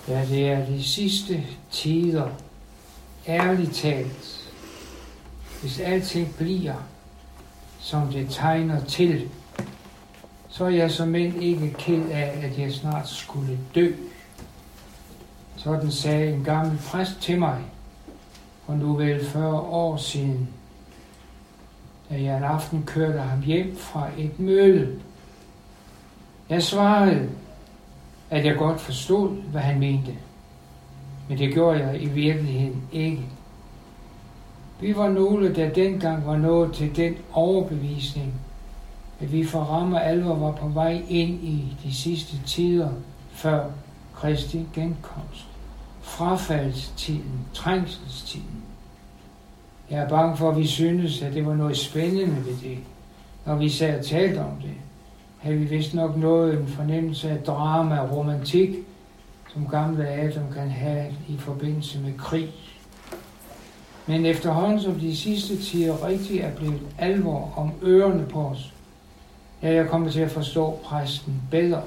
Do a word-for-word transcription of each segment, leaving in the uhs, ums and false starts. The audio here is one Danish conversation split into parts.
Ja, det er de sidste tider, ærligt talt, hvis alting bliver, som det tegner til, så er jeg som end ikke ked af, at jeg snart skulle dø. Sådan sagde en gammel præst til mig, for nu vel fyrre år siden, da jeg en aften kørte ham hjem fra et møde. Jeg svarede, at jeg godt forstod, hvad han mente, men det gjorde jeg i virkeligheden ikke. Vi var nogle, der dengang var nået til den overbevisning, at vi for ramme alvor var på vej ind i de sidste tider før Kristi genkomst. Frafaldstiden, trængselstiden. Jeg er bange for, at vi synes, at det var noget spændende ved det. Når vi sad og talte om det, havde vi vist nok noget en fornemmelse af drama og romantik, som gamle Adam kan have i forbindelse med krig. Men efterhånden som de sidste tider rigtig er blevet alvor om ørerne på os, er jeg kommet til at forstå præsten bedre.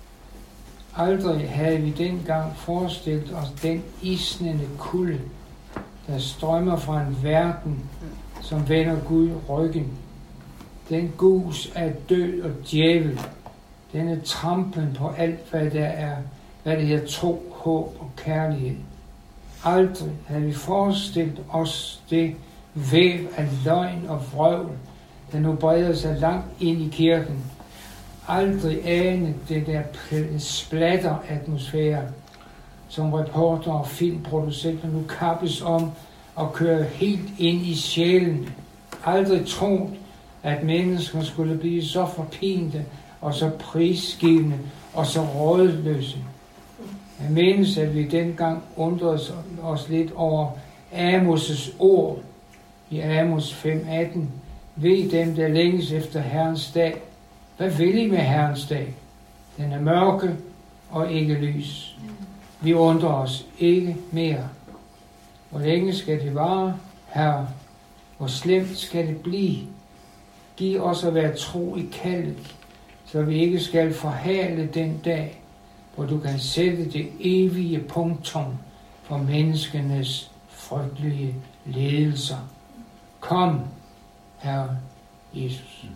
Aldrig havde vi dengang forestillet os den isnende kulde, der strømmer fra en verden, som vender Gud ryggen. Den gus af død og djævel, denne trampen på alt, hvad der er, hvad det hedder tro, håb og kærlighed. Aldrig havde vi forestillet os det væv af løgn og vrøvl, der nu breder sig langt ind i kirken. Aldrig ane det der splatter-atmosfære, som reporter og filmproducenter nu kappes om at køre helt ind i sjælen. Aldrig troet, at mennesker skulle blive så forpinte og så prisgivende og så rådløse. Jeg mindes, at vi dengang undrede os lidt over Amos' ord i Amos fem atten. Ved dem, der længes efter Herrens dag. Hvad vil I med Herrens dag? Den er mørke og ikke lys. Vi undrer os ikke mere. Hvor længe skal det vare, Herre? Hvor slemt skal det blive? Giv os at være tro i kaldet, så vi ikke skal forhale den dag, hvor du kan sætte det evige punktum for menneskenes frygtelige ledelser. Kom, Herre Jesus.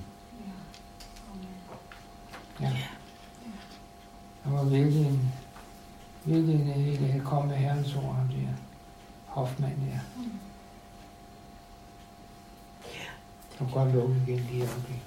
Ja. Der var virkelig en, virkelig en idé at komme med Herrens ord, ham der Hoffmann der. Du kan godt lukke igen lige om det.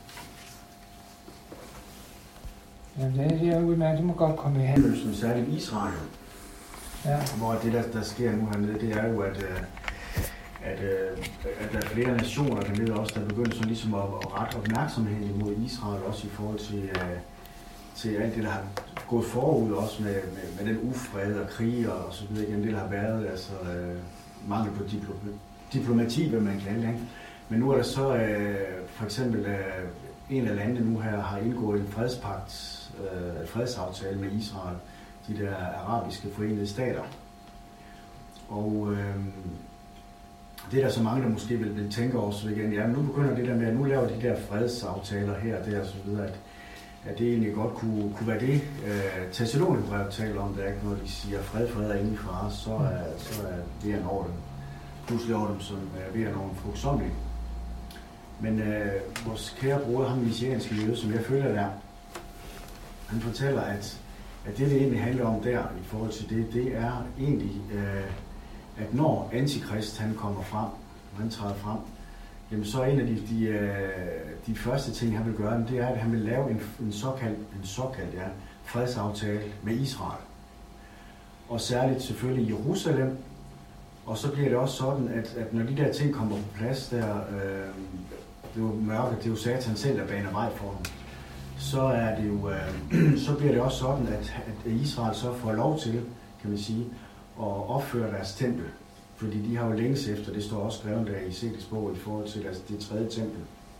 Ja, det er udmærket, det må godt komme med her. Som særligt Israel, ja. Hvor det der, der sker nu hernede, det er jo, at, at, at der er flere nationer dernede også, der begynder sådan ligesom at, at rette opmærksomhed imod Israel, også i forhold til, til alt det, der har gået forud, også med, med, med den ufred og krig og så videre igen, det der har været, altså mangel på diplomati, diplomati, hvad man kan, ikke? Men nu er der så øh, for eksempel øh, en af landene nu her har indgået en fredspagt, øh, fredsaftale med Israel, de der arabiske forenede stater. Og øh, det er der så mange, der måske vil, vil tænke også igen, ja, nu begynder det der med, at nu laver de der fredsaftaler her og der og så videre, at, at det egentlig godt kunne, kunne være det. Øh, Thessalonikerbrevet taler om det, ikke? Når de siger fred, fred er indefra, så er, så er det en over dem. Pludselig over dem, som er ved at nå en frugtsomlig. Men øh, vores kære bror, ham messianske jøde, som jeg føler der, han fortæller, at, at det, det egentlig handler om der, i forhold til det, det er egentlig, øh, at når Antikrist, han kommer frem, han træder frem, jamen så er en af de, de, øh, de første ting, han vil gøre, det er, at han vil lave en, en såkaldt, en såkaldt ja, fredsaftale med Israel. Og særligt selvfølgelig Jerusalem. Og så bliver det også sådan, at, at når de der ting kommer på plads, der, øh, det er jo mørke, det er jo Satan selv, der baner vej for dem, så er det jo, øh, så bliver det også sådan, at, at Israel så får lov til, kan man sige, at opføre deres tempel. Fordi de har jo længes efter, det står også skrevet der i Ezekiels bog i forhold til deres, det tredje tempel.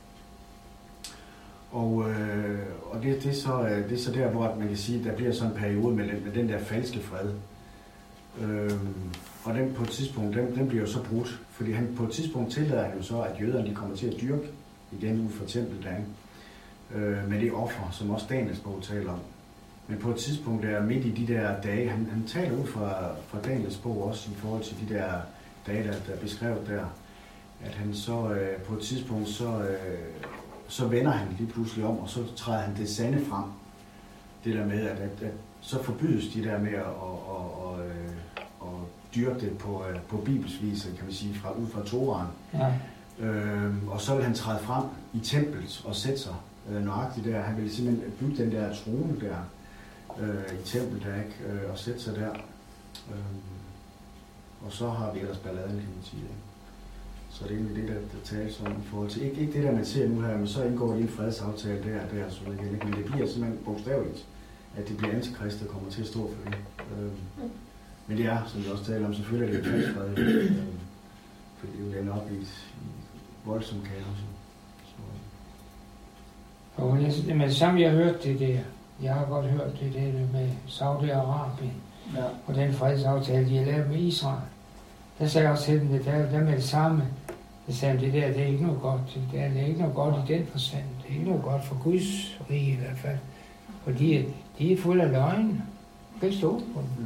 Og, øh, og det, det, er så, det er så der, hvor man kan sige, at der bliver sådan en periode med den, med den der falske fred. Øh, Og den på et tidspunkt, den, den bliver jo så brudt, fordi han på et tidspunkt tillader han jo så, at jøderne de kommer til at dyrke igen ud for tempeldagen, øh, med det offer, som også Daniels bog taler om. men på et tidspunkt der midt i de der dage, han, han taler ud fra, fra Daniels bog også i forhold til de der dage, der, der er beskrevet der, at han så øh, på et tidspunkt, så, øh, så vender han lige pludselig om, og så træder han det sande frem. Det der med, at, at, at så forbydes de der med at, at, at, at, at dyrke det på, på Bibels vis, kan man sige, fra, ud fra Toraen. Ja. Øhm, og så vil han træde frem i templet og sætte sig øh, nøjagtigt der. Han vil simpelthen bygge den der trone der øh, i templet der, ikke? Øh, og sætte sig der. Øhm, og så har vi ellers balladen, kan man sige. Ikke? Så det er egentlig det, der, der tales om i forhold til. Ikke, ikke det der, man ser nu her, men så indgår de en fredsaftale der og der, så igen, ikke? Men det bliver simpelthen bogstaveligt, at det bliver antikrist, der kommer til at stå for det. Øhm, men det er, som vi også taler om, selvfølgelig er det jo fred, øhm, fordi det jo ender op i et voldsomt kaos. Og jeg, med det samme, jeg har hørt det der. Jeg har godt hørt det der med Saudi-Arabien, ja. Og den fredsaftale, de har lavet med Israel. Der sagde jeg også til dem, det der, der med det samme. Der sagde det der, det er ikke noget godt. Det er, det er ikke noget godt i den forstand. Det er ikke noget godt for Guds rige i hvert fald. For de, de er fulde af løgn. Du kan ikke stå på dem.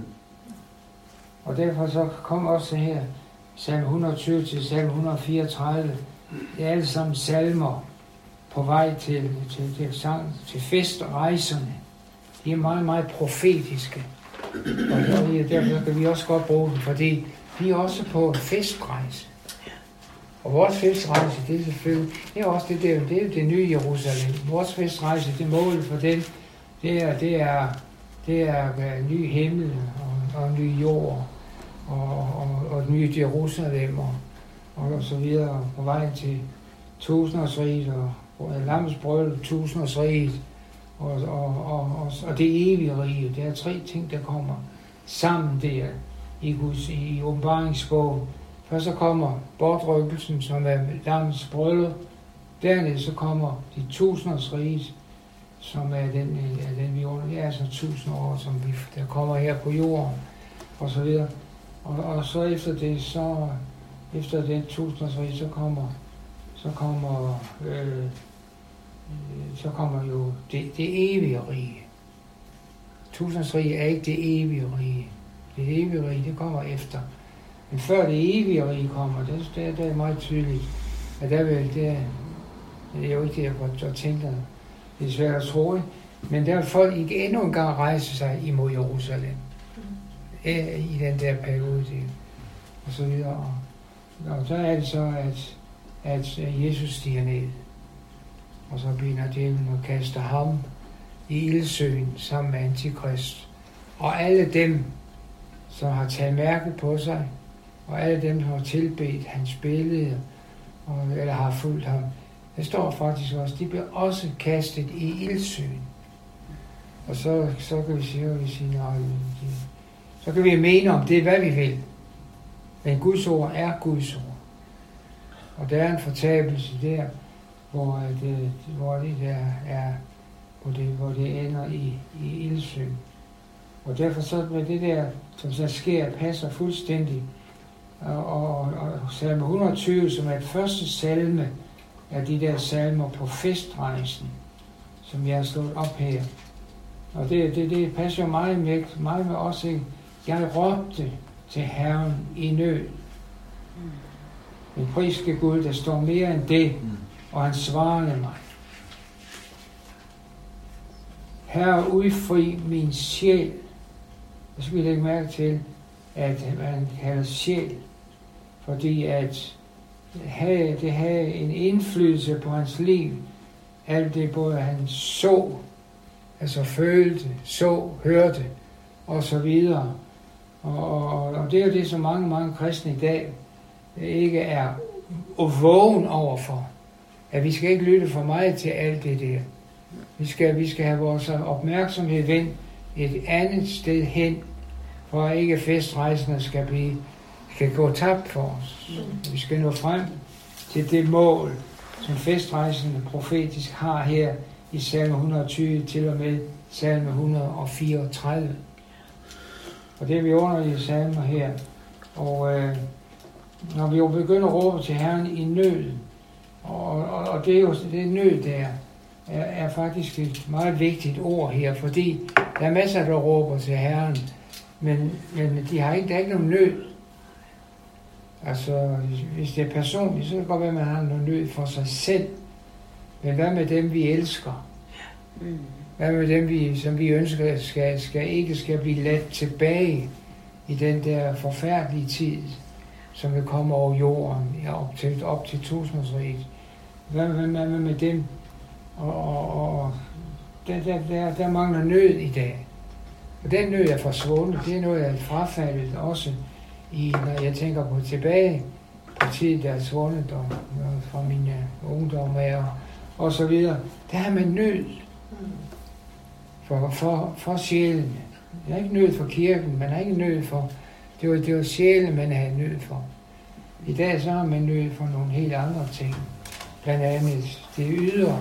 Og derfor så kom også her, salme et hundrede og tyve til salme et hundrede og fireogtredive. Det er alle sammen salmer på vej til, til, til, til, til festrejserne. De er meget, meget profetiske. Og derfor kan vi også godt bruge dem, fordi vi er også på en festrejse. Og vores festrejse, det er selvfølgelig, det er også det, det er, det er det nye Jerusalem. Vores festrejse, det mål for den, det er, det er, det er en ny himmel og, og en ny jord og, og, og et nyt Jerusalem og, og så videre på vej til tusindårsriget og, og lammets bryllup, tusindårsriget og, og, og, og, og det evige rige. Det er tre ting, der kommer sammen der i Guds i åbenbaringsbogen. Først så kommer bortrykkelsen, som er lammets bryllup. Dernæst så kommer de tusindårsriget, som er den, er den vi under, det er altså tusind år, som vi, der kommer her på jorden, og så videre. Og, og så efter det, så efter den tusindårsrige, så kommer, så kommer, øh, så kommer jo det, det evige rige. Tusindårsrige er ikke det evige rige. Det evige rige, det kommer efter. Men før det evige rige kommer, det, det, det er meget tydeligt, at der vil, det, det er jo ikke det, jeg godt tænker. Det er svært at tro, men der vil folk ikke endnu en gang rejse sig imod Jerusalem. I den der periode, og så videre. Og så er det så, at, at Jesus stiger ned, og så begynder djævlen og kaster ham i ildsøen sammen med Antikrist. Og alle dem, som har taget mærke på sig, og alle dem, som har tilbedt hans billede, og, eller har fulgt ham, der står faktisk også, de bliver også kastet i ildsøen. Og så, så kan vi sige, at vi siger, nej, så kan vi mene om det, hvad vi vil. Men Guds ord er Guds ord. Og der er en fortabelse der, hvor det, hvor det der er, hvor det, hvor det ender i, i ildsøen. Og derfor så med det der, som så sker, passer fuldstændig. Og, og, og salme et hundrede og tyve, som er et første salme af de der salmer på festrejsen, som jeg har slået op her. Og det, det, det passer jo meget med, meget med os, ikke? Jeg råbte til Herren i nød. Men priske Gud, der står mere end det, og han svarede mig. Herre, udfri min sjæl. Jeg skal lægge mærke til, at man kalder sjæl, fordi at have, det havde en indflydelse på hans liv. Alt det både han så, altså følte, så, hørte, og så videre. Og, og, og det er jo det, som mange, mange kristne i dag ikke er vågen overfor. At vi skal ikke lytte for meget til alt det der. Vi skal, vi skal have vores opmærksomhed vendt et andet sted hen, for at ikke festrejsene skal, blive, skal gå tabt for os. Vi skal nå frem til det mål, som festrejsene profetisk har her i salme et hundrede og tyve til og med salme et hundrede og fireogtredive. Og det er vi underlige salmer her. Og øh, når vi jo begynder at råbe til Herren i nød, og, og, og det er jo det er nød der, er, er faktisk et meget vigtigt ord her, fordi der er masser, der råber til Herren, men, men de har ikke, der er ikke nogen nød. Altså, hvis det er personligt, så kan det godt være, at man har noget nød for sig selv. Men hvad med dem, vi elsker? Hvad med dem, vi, som vi ønsker, skal, skal ikke skal blive ladt tilbage i den der forfærdelige tid, som vil komme over jorden, ja, op til, op til tusindsriget. Hvad, hvad, hvad med dem? Og, og, og der, der, der, der mangler nød i dag. Og den nød er forsvundet. Det er noget, jeg er frafaldet også, i, når jeg tænker på tilbage på tiden, der er svundet og, og fra mine ungdom og, og så videre. Der har man nød for, for, for sjælen. Jeg har ikke nød for kirken, man har ikke nød for, det var, det var sjælen, man havde nød for. I dag så har man nød for nogle helt andre ting. Blandt andet det ydre.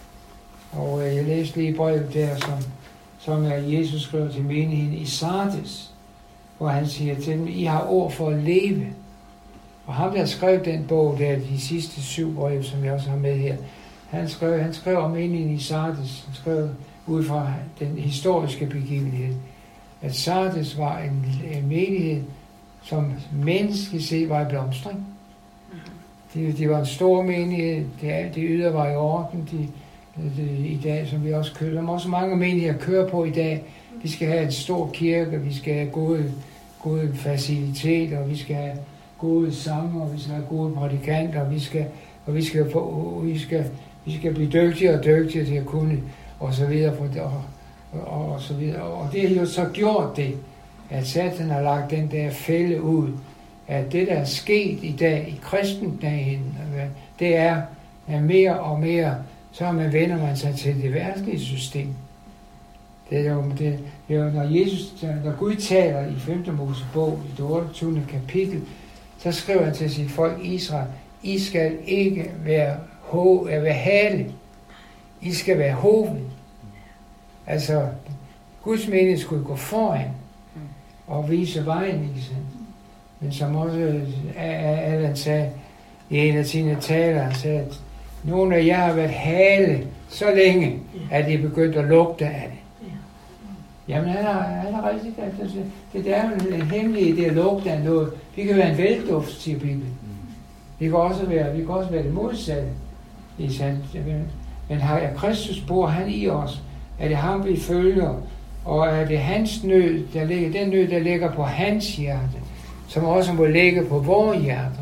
Og øh, jeg læste lige brevet der, som, som Jesus skrev til menigheden i Sardes, hvor han siger til dem, I har ord for at leve. Og ham, der skrev den bog der, de sidste syv brev, som jeg også har med her, han skrev, han skrev om menigheden i Sardes, han skrev ud fra den historiske begivenhed, at Sardes var en, en menighed, som menneskeligt set var i blomstring. Det, det var en stor menighed, det, det ydre var i orden, de, de, i dag, som vi også kører, som også mange menigheder kører på i dag. Vi skal have en stor kirke, vi skal have gode, gode faciliteter, vi skal have gode sanger, vi skal have gode prædikanter, vi skal, og vi skal, få, vi skal, vi skal blive dygtigere og dygtigere til at kunne, og så videre, og, og, og så videre. Og det har jo så gjort det, at Satan har lagt den der fælde ud, at det, der er sket i dag, i kristendagen, det er, at mere og mere, så man vender man sig til det verdslige system. Det er jo, det, det er jo når Jesus, når Gud taler i femte Mosebog, i det otteogtyvende kapitel, så skriver han til sit folk Israel, I skal ikke være, ho, være hale, I skal være hoved. Altså, Guds mening skulle gå foran og vise vejen, ikke sandt? Men som også Allan sagde i en af sine taler, han sagde, at nogle af jer har været hale så længe, at de er begyndt at lugte af det. Jamen, han er, han er rigtigt. Altså, det, det er jo en hemmelighed, det at lugte af noget. Vi kan være en velduft, siger Bibelen. Vi kan også være, vi kan også være det modsatte. Det er sandt. Men har Kristus bor han i os? Er det ham, vi følger? Og er det hans nød, der ligger, den nød, der ligger på hans hjerte, som også må ligge på vores hjerter,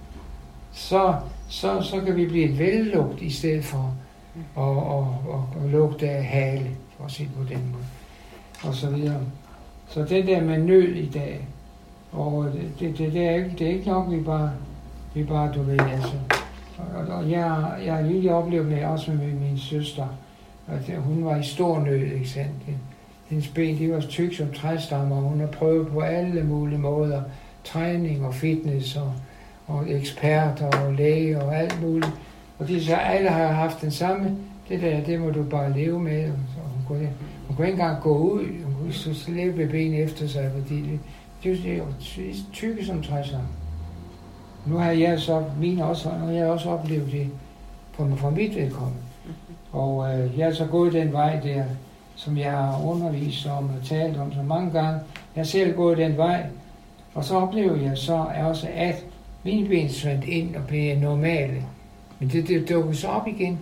så, så, så kan vi blive et vellugt i stedet for at og, og, og lugte af hale, for at sige på den måde, og så videre. Så det der med nød i dag, og det, det, det, det, er, ikke, det er ikke nok, vi bare, vi bare du ved, altså. Og, og jeg, jeg har lige oplevet med, også med min søster, at hun var i stor nød, ikke sandt? Hendes ben, de var tyk som træstammer, og hun har prøvet på alle mulige måder, træning og fitness og, og eksperter og læge og alt muligt. Og de så alle har haft den samme, det der, det må du bare leve med. Og hun, kunne, hun kunne ikke engang gå ud, hun kunne slæbe med ben efter sig, fordi det, det, det er jo tykke som træstammer. Nu har jeg så, min også, og jeg har også oplevet det fra, fra mit vedkommende. Og øh, jeg har så gået den vej der, som jeg har undervist om og talt om så mange gange. Jeg har selv gået den vej, og så oplever jeg så også, at mine ben svandt ind og blev normale. Men det, det dukkede så op igen,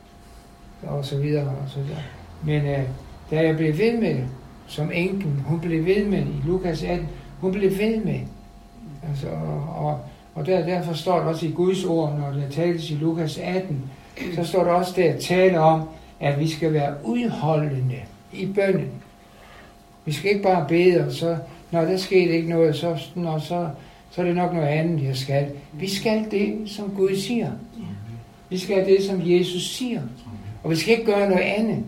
og så videre, og så videre. Men øh, da jeg blev ved med det, som enken, hun blev ved med det, i Lukas atten, hun blev ved med det. Altså, og, og, og der, derfor står det også i Guds ord, når det tales i Lukas atten, så står der også der at tale om, at vi skal være udholdende i bønnen. Vi skal ikke bare bede, og så, når der sker ikke noget, så, når, så, så er det nok noget andet, jeg skal. Vi skal det, som Gud siger. Vi skal det, som Jesus siger. Og vi skal ikke gøre noget andet.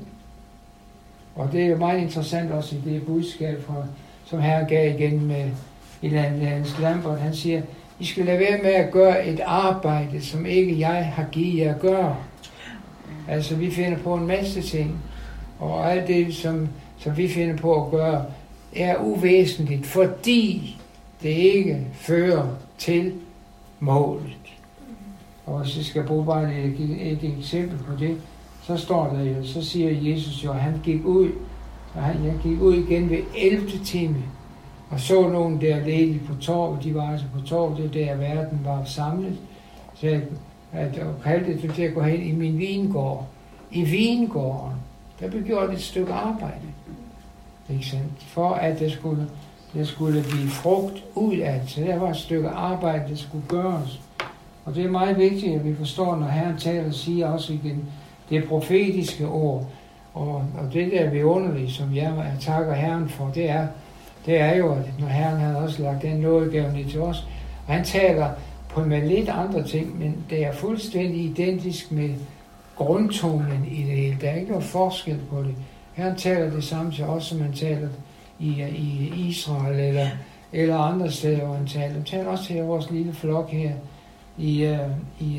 Og det er jo meget interessant også i det budskab, fra, som Herren gav igen med Hans Lambert. Han siger, I skal lade være med at gøre et arbejde, som ikke jeg har givet jer at gøre. Altså, vi finder på en masse ting, og alt det, som, som vi finder på at gøre, er uvæsentligt, fordi det ikke fører til målet. Og hvis jeg skal bruge bare et, et eksempel på det, så står der jo, så siger Jesus jo, at han gik ud, og han, jeg gik ud igen ved ellevte time, og så nogen der ledige på torvet, de var altså på torvet, det der verden var samlet, så jeg, at, og kaldte det til at gå hen i min vingård. I vingården, der blev gjort et stykke arbejde, ikke sandt? For at der skulle, der skulle blive frugt ud af det, så der var et stykke arbejde, der skulle gøres. Og det er meget vigtigt, at vi forstår, når Herren taler og siger også igen, det profetiske ord, og, og det der vidunderlige, som jeg, jeg takker Herren for, det er, det er jo, at når Herren har også lagt den nådegave ned til os, og han taler på med lidt andre ting, men det er fuldstændig identisk med grundtonen i det hele. Der er ikke noget forskel på det. Herren taler det samme til os, som han taler i, i Israel eller, eller andre steder, hvor han taler. Han taler også til vores lille flok her i, uh, i,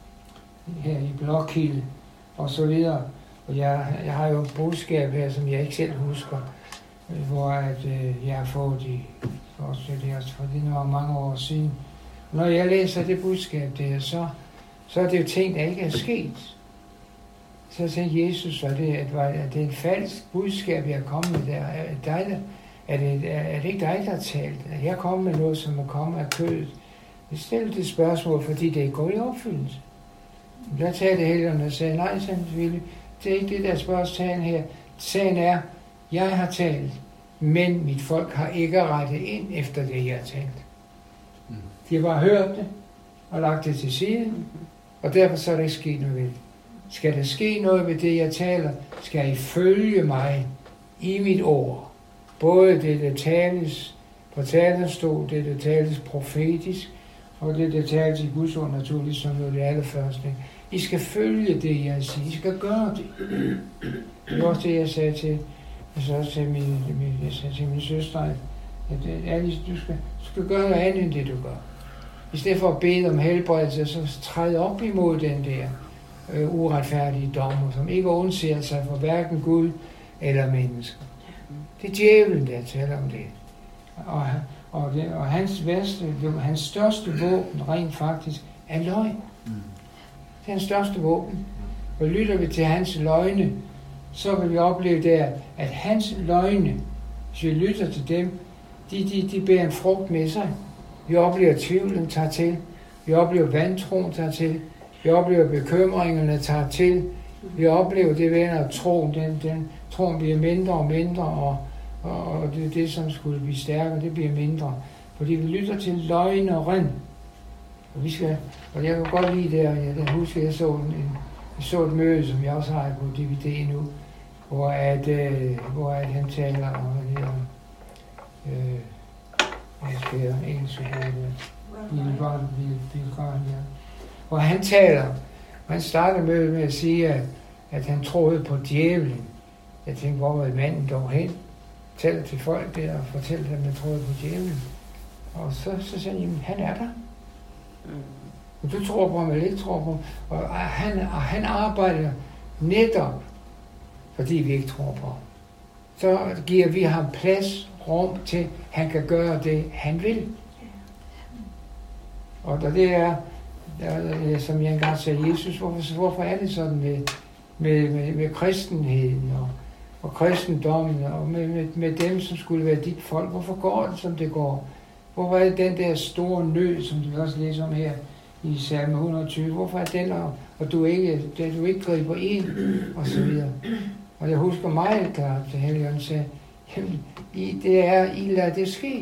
uh, her i Blåkilde og så videre. Og jeg, jeg har jo et budskab her, som jeg ikke selv husker, hvor at, uh, jeg har fået i, også det, altså, for det var mange år siden. Når jeg læser det budskab der, så, så er det jo ting, der ikke er sket. Så sagde Jesus, at det, at, at det er et falsk budskab, jeg er kommet med der. Er det, dig, der, er, det, er, er det ikke dig, der har talt? At jeg kommer med noget, som er kommet af kødet? Jeg stillede det spørgsmål, fordi det går i opfyldelse. Der talte Helligånden og sagde, nej, sandsynligt, det er ikke det, der spørgsmål her. Sagen er, jeg har talt, men mit folk har ikke rettet ind efter det, jeg har talt. De har bare hørt det og lagt det til side, og derfor så er der ikke sket noget ved det. Skal der ske noget ved det, jeg taler, skal I følge mig i mit ord. Både det, der tales på talerstol, det, der tales profetisk, og det, der tales i Guds ord naturligt, som er det allerførste. I skal følge det, jeg siger. I skal gøre det. Det var også det, jeg sagde til, jeg sagde også til min, min, jeg sagde til min søster, at Alice, du skal, du skal gøre noget andet end det, du gør. I stedet for at bede om helbredelse, så træd op imod den der øh, uretfærdige dommer, som ikke undser sig for hverken Gud eller mennesker. Det er djævlen, der taler om det. Og, og, det, og hans, værste, hans største våben rent faktisk er løgn. Det er hans største våben. Og lytter vi til hans løgne, så vil vi opleve der, at hans løgne, hvis vi lytter til dem, de, de, de bærer en frugt med sig. Vi oplever tvivlen tager til. Vi oplever vantroen tager til. Vi oplever bekymringerne tager til. Vi oplever det venner, at troen, den, den, troen bliver mindre og mindre, og, og, og det, det, som skulle blive stærkere, det bliver mindre. Fordi vi lytter til løgneren. Og vi skal, og jeg kan godt lide det, og jeg kan huske, at jeg så, en, jeg så et møde, som jeg også har på D V D nu, hvor, at, øh, hvor at han taler om det her, øh, jeg skal have engelsk ord, Lille Barn, Lille Barn, ja. Hvor han taler, og han starter mødet med at sige, at, at han troede på djævlen. Jeg tænkte, hvor var manden dog hen? Taler til folk der og fortæller dem, at han troede på djævlen. Og så, så sagde han, han er der. Og du tror på ham, eller ikke tror på ham. Og han, og han arbejder netop, fordi vi ikke tror på ham. Så giver vi ham plads, rum til, han kan gøre det, han vil. Og det er, der, som jeg engang sagde, Jesus, hvorfor, hvorfor er det sådan med, med, med, med kristenheden og, og kristendommen og med, med, med dem, som skulle være dit folk? Hvorfor går det, som det går? Hvorfor er det den der store nød, som du også læser om her i salme et hundrede og tyve? Hvorfor er den, og, og du ikke, det, du ikke griber ind, og så videre. Og jeg husker meget klart, at Helligånden sagde, jamen, I, det er, I lader det ske.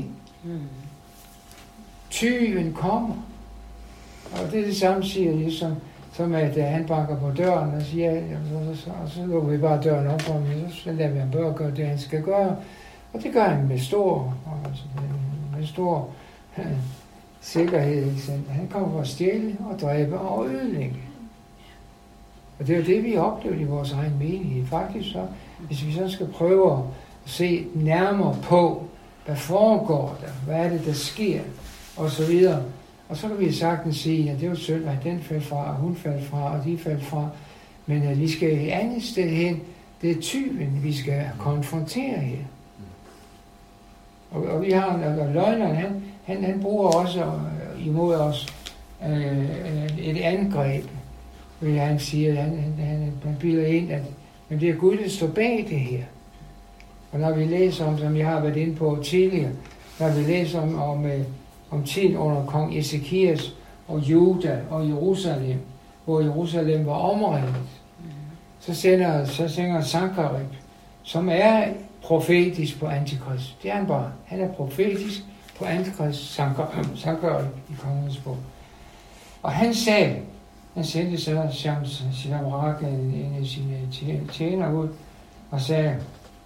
Tyven kommer. Og det er det samme, siger jeg, som, som at han banker på døren og siger, ja, så, så, og så lukker vi bare døren op for ham, så lader vi ham bare gøre det, han skal gøre. Og det gør han med stor, altså med, med stor øh, sikkerhed. Han kommer for at stjæle og dræbe og ødelægge. Og det er jo det, vi oplevede i vores egen menighed. Faktisk så, hvis vi så skal prøve at se nærmere på, hvad foregår der, hvad er det, der sker, og så videre. Og så kan vi sagtens sige, at det var synd, at den faldt fra, og hun faldt fra, og de faldt fra. Men at vi skal et andet sted hen. Det er tyven, vi skal konfrontere her. Og, og vi har, og løgneren, han, han, han bruger også imod os øh, et angreb. han siger, han, han, han, han bilder ind, at men det er Gud, der står bag det her. Og når vi læser om, som jeg har været inde på tidligere, når vi læser om, om, om tiden under kong Ezekias og Juda og Jerusalem, hvor Jerusalem var omringet, så, sender, så synger Sankerib, som er profetisk på Antikrist. Det er han bare. Han er profetisk på Antikrist, Sankerib i kongens bog. Og han sagde, han sendte så Shamrak, en af sine tjenere ud, og sagde,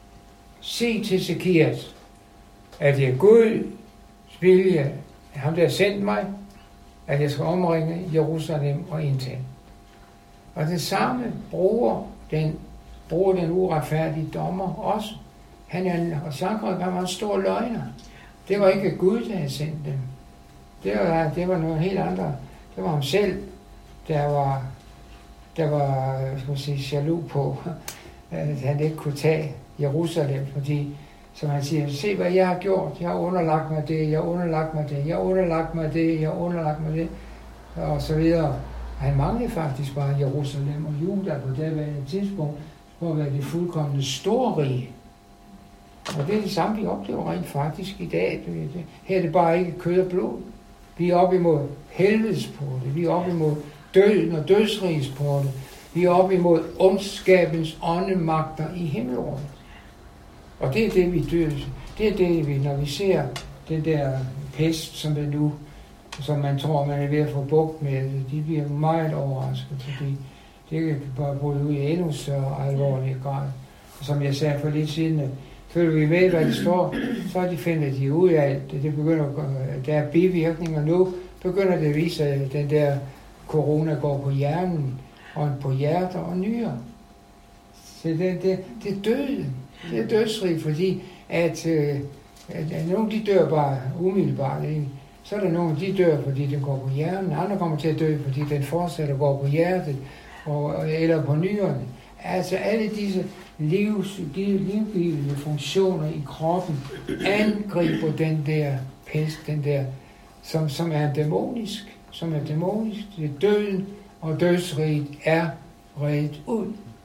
sig til Ezekias, at det er Guds vilje, ham der har sendt mig, at jeg skal omringe Jerusalem og indtage. Og det samme bruger den, bruger den uretfærdige dommer også. Han er, og Sankerib var en stor løgner. Det var ikke Gud, der havde sendt dem. Det var, det var noget helt andet. Det var ham selv, der var, der var skal man sige, jaloux på, at han ikke kunne tage Jerusalem, fordi, som han siger, se hvad jeg har gjort, jeg har underlagt mig det, jeg har underlagt mig det, jeg har underlagt mig det, jeg har underlagt mig det, og så videre. Han manglede faktisk bare Jerusalem og Juda på det daværende tidspunkt, for at være det fuldkomne store rige. Og det er det samme, vi oplever rent faktisk i dag. Her er det bare ikke kød og blod. Vi er op imod helvedesporte, vi er op imod døden og dødsrigesporte, vi er op imod ondskabens åndemagter i himmelrummet. Og det er det, vi dør. Det er det, vi, når vi ser den der pest, som er nu, som man tror, man er ved at få bugt med, de bliver meget overrasket, fordi det kan bare bryde ud i endnu større alvorlig grad. Og som jeg sagde for lidt siden, følger vi med, hvad det står, så de finder de ud af, det, det begynder, der er bivirkninger nu, begynder det at vise, at den der corona går på hjernen, og på hjerter og nyrer. Så det, det, det er døden. Det er dødsrig, fordi at, at, at nogle de dør bare umiddelbart. Ikke? Så er der nogle, de dør, fordi den går på hjernen. Andre kommer til at dø, fordi den fortsætter går på hjertet og, eller på nyrerne. Altså alle disse livs, de livgivende funktioner i kroppen angriber den der pest, den der, som, som er dæmonisk, som er dæmonisk. Det er døden, og dødsriget er redt ud.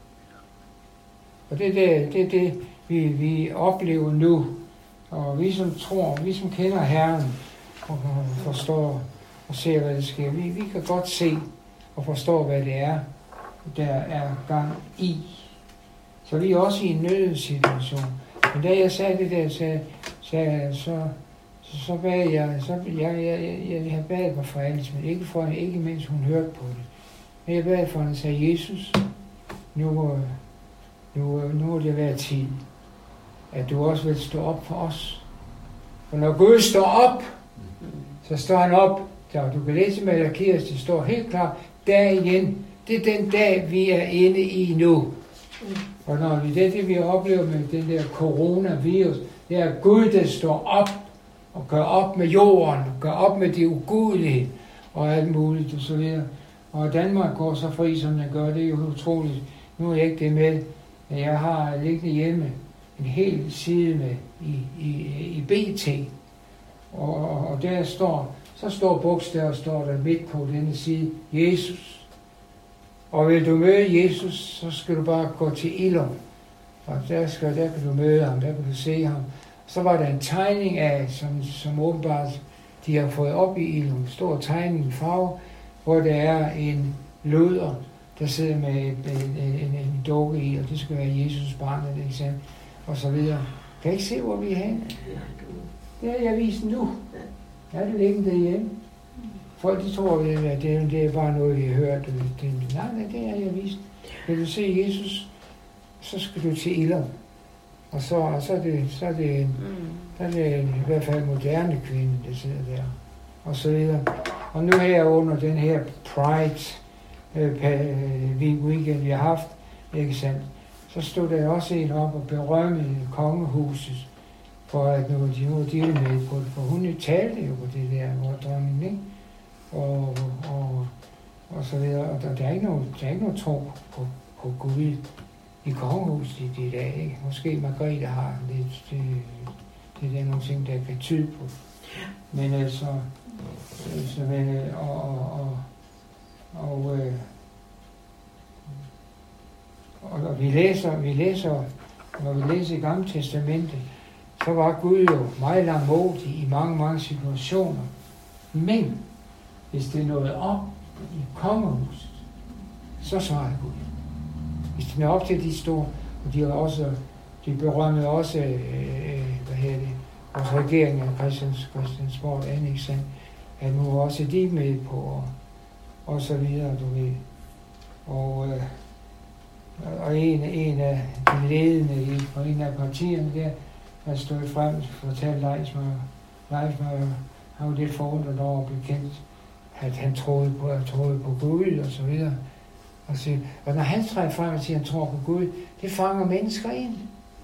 Og det er det, det, er det vi, vi oplever nu. Og vi som tror, vi som kender Herren, og forstår og ser, hvad der sker, vi, vi kan godt se og forstå, hvad det er, der er gang i. Så vi er også i en nødsituation. Men da jeg sagde det der, så, så, så, så bad jeg, så, jeg, jeg, jeg, jeg bad mig for Alice, men ikke, for, ikke mens hun hørte på det. Men jeg bad for, at han sagde, Jesus, nu, nu, nu må det være tid, at du også vil stå op for os. For når Gud står op, så står han op, der du kan læse med Malakias, det står helt klart, der igen, det er den dag, vi er inde i nu. Og når vi, det er det, vi har oplevet med den der coronavirus, det er Gud, der står op og gør op med jorden, gør op med det ugudelige og alt muligt og så videre. Og Danmark går så fri, som den gør, det er jo utroligt. Nu er jeg ikke det med, men jeg har liggende hjemme en hel side med i, i, i B T. Og, og, og der står, så står bogstaver, står der midt på denne side, Jesus. Og vil du møde Jesus, så skal du bare gå til Ilum. Og der, skal, der kan du møde ham, der kan du se ham. Så var der en tegning af, som, som åbenbart de har fået op i Ilum. Stor tegning i farve, hvor der er en luder, der sidder med en, en, en, en dukke i, og det skal være Jesus barn, ikke sandt? Og så videre. Kan I ikke se, hvor vi er henne? Det har jeg vist nu. Jeg er det liggende derhjemme. Folk de tror, at det, det er bare noget, vi har hørt. Det, nej, nej, det er jeg vist. Vil du se Jesus, så skal du til Ilum. Og så, og så er det, så er det, en, så er det en, i hvert fald en moderne kvinde, der sidder der. Og så videre. Og nu her under den her Pride øh, weekend, vi har haft, ikke sandt, så stod der også en op og berømmede kongehuset, for at nu de nu de med på det, for hun talte jo på det der, hvor dronningen, ikke? Og, og, og så videre, og der, der er ikke noget, der er ikke noget tro på, på Gud i kongehuset i de dage, ikke? Måske Margrethe har det, det, det er nogle ting, der kan tyde på. Men altså, så, men, og, og, og, og, øh, og, og vi læser, vi læser, når vi læser i Gamle Testamentet, så var Gud jo meget langmodig i mange, mange situationer. Men hvis det nåede op i kongehuset, så svarede Gud. Hvis det nåede op til de store, og de, også, de berømmede også, øh, hvad hedder det, vores regering af Christians, Christiansborg og Annex, at nu også de med på, og, og så videre, du ved. Og, øh, og en, en af de ledende i en af partierne der, der stod frem og fortalte Leismer, Leismer, han var lidt forundret over at blive kendt, at han troede på, at troede på Gud og så videre. Og, så, og når han træder frem og siger, at han tror på Gud, det fanger mennesker ind.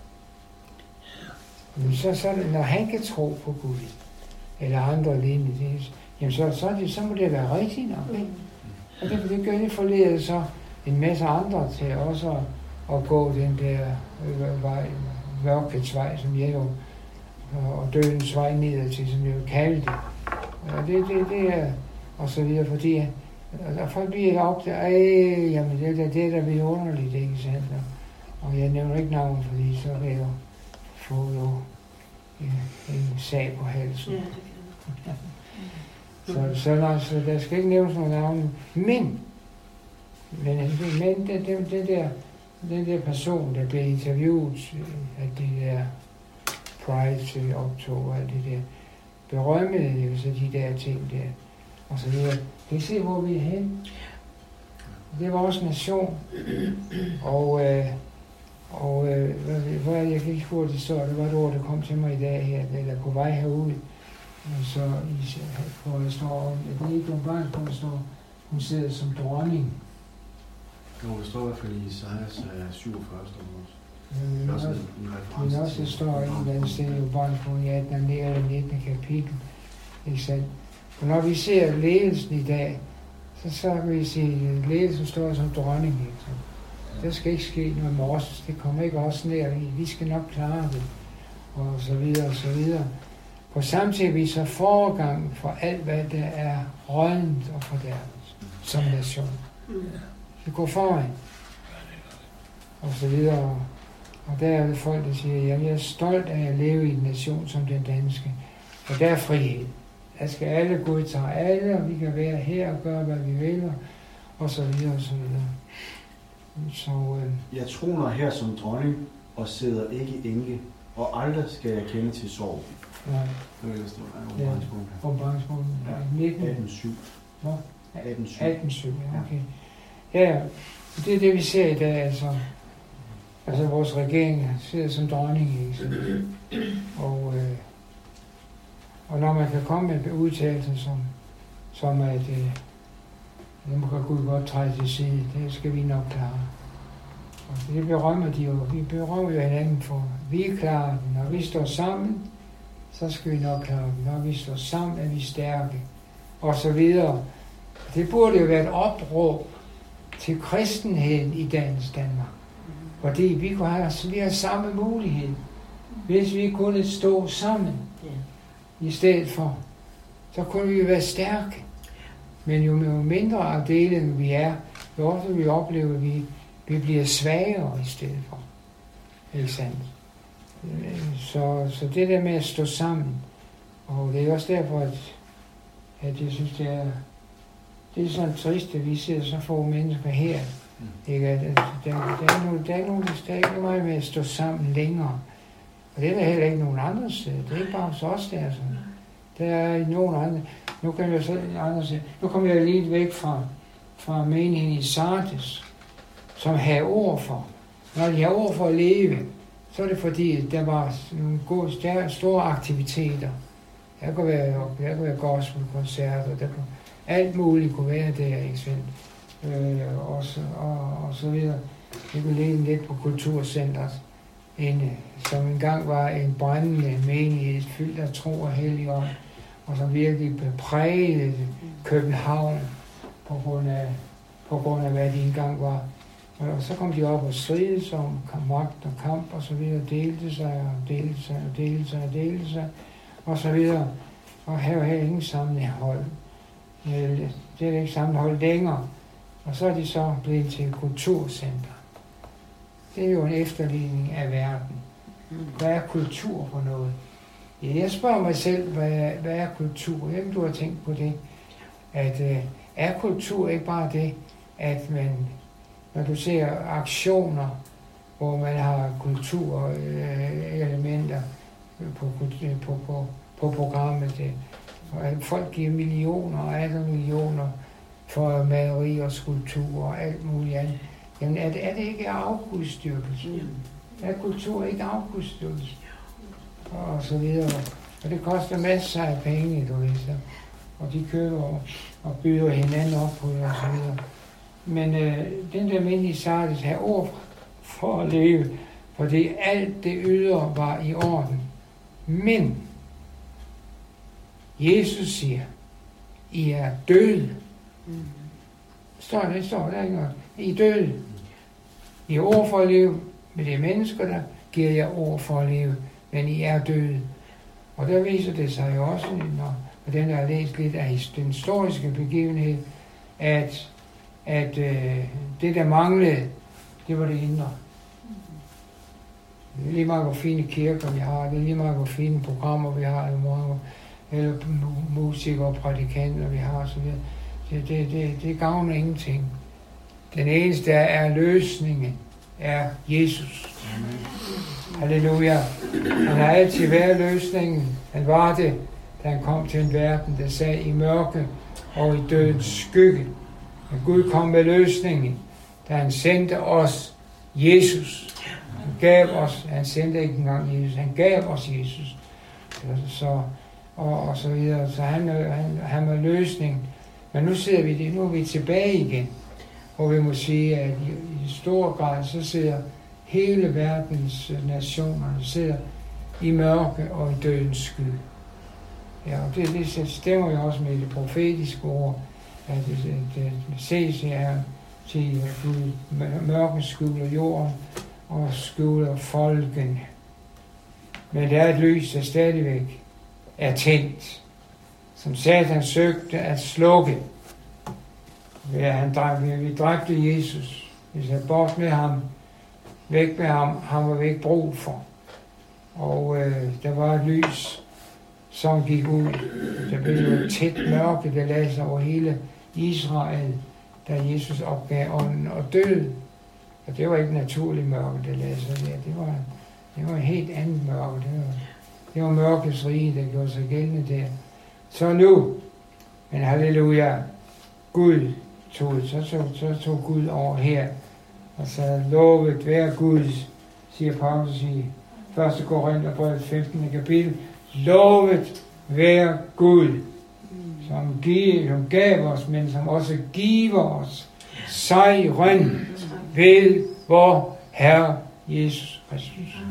Men så, så når han kan tro på Gud, eller andre lignende, det, jamen så, så, det, så må det være rigtigt nok. Ikke? Og det, det gør det forlede så en masse andre til også at, at gå den der øh, vej, mørkets vej, som jeg jo, og dødens vej nedad til, som jeg vil kalde det. Og det, det, det er, og så videre, fordi og folk bliver op til, ej, jamen det, det, det er da vidunderligt, ikke sandt? Og jeg nævner ikke navn, fordi så vil jeg jo få jo en, en sag på halsen. Ja, det kan så, så, så, så der skal ikke nævnes nogen navn. Men, men, men det, det, det der, den der person, der blev interviewet af det der Pride til oktober, alt det der, berømmede det jo så de der ting der, og så videre. Kan I se, hvor vi er hen? Det er vores nation. Og, øh, og øh, hvor er det, jeg kan ikke huske, det står, det var et ord, der kom til mig i dag her, eller på vej herude. Og så, hvor der står, at det er ikke nogen barn, hvor der står, hun sidder som dronning. Jo, det står i hvert fald i Isaias syvogfyrre, står det også. Men også, men også, det står i en eller anden sted, jo barn på i attende eller nittende kapitel. Ikke sandt? Og når vi ser ledelsen i dag, så, så kan vi sige, at ledelsen står som dronning. Ikke? Der skal ikke ske noget med os. Det kommer ikke også ned. Vi skal nok klare det. Og så videre, og så videre. På samtidig vi så foregang for alt, hvad der er rådent og fordærvet som nation. Vi går foran. Og så videre. Og der er det folk, der siger, at jeg er stolt af at leve i en nation som den danske. Og der er frihed. Der skal alle godtage alle, og vi kan være her og gøre, hvad vi vil, og så videre, og så videre. Så, øh... Jeg troner her som dronning, og sidder ikke enke, og aldrig skal jeg kende til sorg. Nej. Det vil jeg stå af omgangspunktet. Omgangspunktet. Ja. atten syv. Hvad? atten syv. atten syv, ja, okay. Ja, det er det, vi ser i dag, altså. Altså, vores regering sidder som dronning, ikke så? Og, øh... Og når man kan komme med udtalelser som, som at øh, det må Gud godt træde til side, det skal vi nok klare. Og det berømmer de jo. Vi berømmer jo hinanden for, vi er klare. Når vi står sammen, så skal vi nok klare det. Når vi står sammen, er vi stærke. Og så videre. Det burde jo være et opråb til kristenheden i dagens Danmark. Fordi vi, kunne have, vi har samme mulighed, hvis vi kunne stå sammen. I stedet for, så kunne vi jo være stærke. Men jo mindre afdeling vi er, jo ofte vi oplever, at vi, vi bliver svagere i stedet for. Ikke sandt? Så, så det der med at stå sammen, og det er også derfor, at, at jeg synes, det er, det er sådan trist, at vi ser så få mennesker her. Ikke? At, at, der, der, er nogen, der er nogen, der er ikke meget med at stå sammen længere. Og det er der heller ikke nogen andre steder. Det er ikke bare hos os, der er sådan. Der er i nogen andre. Nu kan jeg så andre sige, nu kommer jeg lige væk fra, fra menigheden i Sardes, som har ord for. Når de har ord for at leve, så er det fordi, der var nogle gode, stærre, store aktiviteter. Der kunne være, der kunne være gospelkoncerter, der kunne, alt muligt kunne være der, ikke sandt? Øh, og, så, og, og så videre. Det kunne ligge lidt på kulturcentret. En, som engang var en brændende menighed, fyldt af tro og helligånd, og som virkelig prægede København på grund af, på grund af hvad de engang var. Og så kom de op og strides om magt og kamp og så videre, delte sig og delte sig og delte sig og delte sig og så videre. Og her var heller ingen sammenhold. Det er ikke sammenhold længere. Og så er de så blevet til kulturcenter. det er jo en efterligning af verden. Hvad er kultur for noget? Ja, jeg spørger mig selv, hvad, hvad er kultur? Jeg ved, du har tænkt på det. At øh, er kultur ikke bare det, at man, når du ser aktioner, hvor man har kulturelementer øh, på, på, på, på programmet, det, og at folk giver millioner og andre millioner for maleri og skulptur og alt muligt andet. Jamen er det, er det ikke afgudstyrkelse? Er kultur ikke afgudstyrkelse? Og så videre. Og det koster masser af penge, du ved så. Og de køber og, og byder hinanden op på det og så videre. Men øh, den der almindelige Sardes har ord for at leve, fordi alt det ydre var i orden. Men Jesus siger, I er døde. Mm. Står det, står der ikke noget. I er døde. I har ord for at leve, men det er mennesker, der giver jer ord for at leve, men I er døde. Og der viser det sig jo også, når og den der har læst lidt af den historiske begivenhed, at, at øh, det der manglede, det var det indre. Det er lige meget, hvor fine kirker vi har, det er lige meget, hvor fine programmer vi har, eller musikere og prædikanter vi har, så det, det, det, det, det gavner ingenting. Den eneste, der er løsningen, er Jesus. Amen. Halleluja. Han har altid været løsningen. Han var det, da han kom til en verden, der sagde i mørke og i dødens skygge. Men Gud kom med løsningen, da han sendte os Jesus. Han gav os, han sendte ikke engang Jesus, han gav os Jesus. Så, og, og så videre. Så han, han, han var løsningen. Men nu sidder vi det, nu er vi tilbage igen. Og vi må sige, at i, i stor grad, så sidder hele verdens nationer sidder i mørke og i dødens skygge. Ja, og det, det stemmer jo også med det profetiske ord, at det, det, det ses her til Gud, mørken skjuler jorden og skjuler folken. Men der er et lys, der stadigvæk er tændt, som Satan søgte at slukke. Ja, han dræbte, vi dræbte Jesus. Vi sagde bort med ham, væk med ham, ham var vi ikke brug for. Og øh, der var et lys, som gik ud. Der blev jo et tæt mørke, der lagde sig over hele Israel, da Jesus opgav ånden og døde. Og det var ikke naturligt mørke, der lagde sig der. Det var, det var et helt andet mørke. Det var, det var mørkets rige, der gjorde sig gældende der. Så nu, men halleluja, Gud tog, så tog, så tog Gud over her, og så lovet hver Guds, siger Paulus i første Korintherbrev femtende kapitel, lovet hver Gud, som, giver, som gav os, men som også giver os sejren ved vor Herre Jesus Kristus.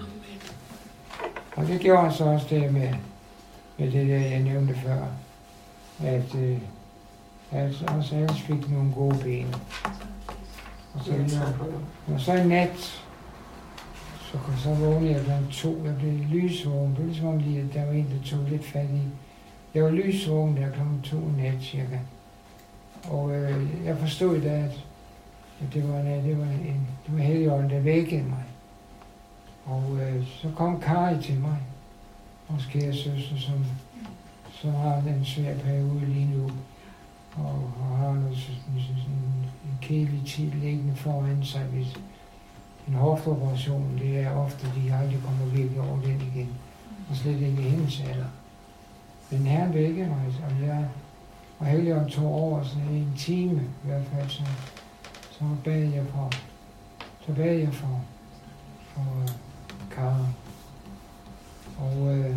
Og det gjorde så også det med, med det der, jeg nævnte før, at øh, altså også alle fik nogle gode ben. Og så, når, og så en nat, så, så vågnede jeg blandt to, jeg blev lysvågen. Det var ligesom om lige, at der var en, der tog lidt fat i. Jeg var lysvågen der klokken to nat cirka. Og øh, jeg forstod da, at, at det var, det var en, det var Helligånden, der vækkede mig. Og øh, så kom Kari til mig, vores kære søster, som, som har den svære periode lige nu. Og, og har noget, sådan, en kedelig tid liggende foran sig, hvis en hofteoperation, det er ofte, de aldrig kommer virkelig over den igen. Og slet ikke i hendes alder. Men Herren vækkede mig, og jeg var heldig om to år, sådan en time i hvert fald, så, så bad jeg for, så bad jeg for, for uh, Karen. Og, øh,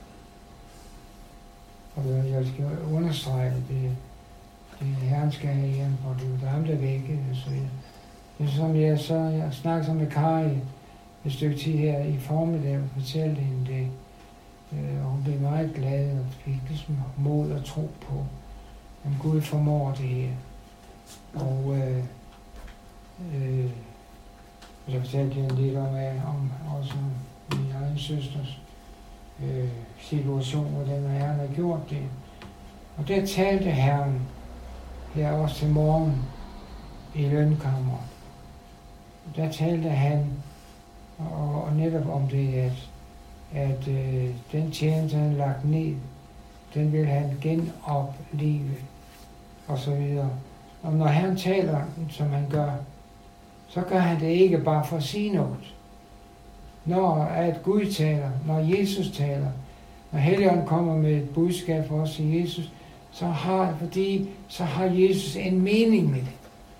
og jeg skal understrege, det, det Herren skal have hjem, og det er ham, der vækkede, så jeg, det er som jeg så, jeg snakkede med Kari et stykke tid her i formiddag og fortalte hende det. Øh, og hun blev meget glad og fik ligesom mod og tro på, at Gud formår det her. Og øh, øh, så fortalte jeg lidt om, om også min egen søsters øh, situation, hvordan Herren har gjort det. Og der talte Herren her også til morgen i lønkammeret. der talte han og, og netop om det, at, at øh, den tjeneste, han lagt ned, den vil han genopleve, og så videre. Og når han taler, som han gør, så gør han det ikke bare for at sige noget. Når at Gud taler, når Jesus taler, når Helligånden kommer med et budskab for os i Jesus, så har, fordi, så har Jesus en mening med det.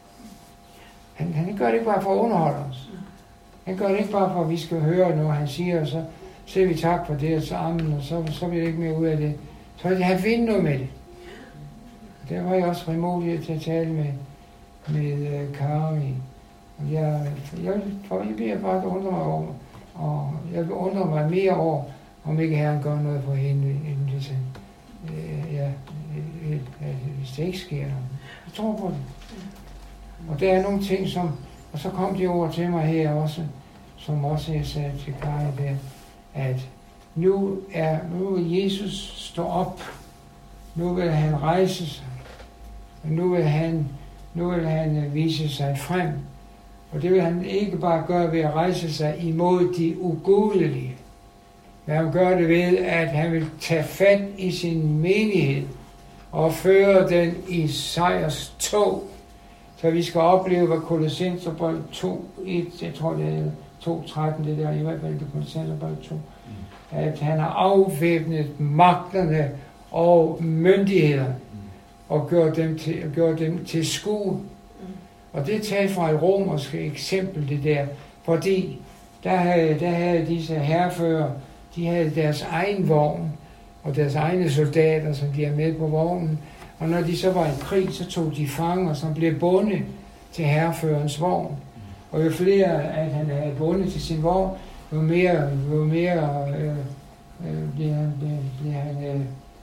Han, han gør det ikke bare for at underholde os. Han gør det ikke bare for, at vi skal høre noget, han siger, og så siger vi tak for det, og så amen, og så, så bliver det ikke mere ud af det. Så vil han finde noget med det. Der var jeg også frimodig til at tale med, med uh, Kari. Og jeg, jeg, jeg, jeg bliver bare undre mig over, og jeg vil undre mig mere over, om ikke Herren gør noget for hende, end det sådan. Øh, ja, øh, øh, hvis det ikke sker noget. Jeg tror på det. Og der er nogle ting, som, og så kom de ord til mig her også, som også jeg sagde til Kari der, at nu er, nu vil Jesus stå op, nu vil han rejse sig, og nu vil han, nu vil han vise sig frem. Og det vil han ikke bare gøre ved at rejse sig imod de ugudelige, men han gør det ved, at han vil tage fat i sin menighed og føre den i sejrs tog. Så vi skal opleve, hvad Kolossenserbrev to et, jeg tror det er to tretten, det der, i hvert fald det Kolossenserbrev to, at han har afvæbnet magterne og myndighederne og gjort dem til, gjort dem til skue. Og det er taget fra et romersk eksempel, det der, fordi der havde, der havde disse hærfører, de havde deres egen vogn, og deres egne soldater, som de er med på vognen, og når de så var i krig, så tog de fanger, som blev bundet til hærførens vogn. Og jo flere, at han havde bundet til sin vogn, jo mere, jo mere øh, øh, blev han, blev, blev han øh,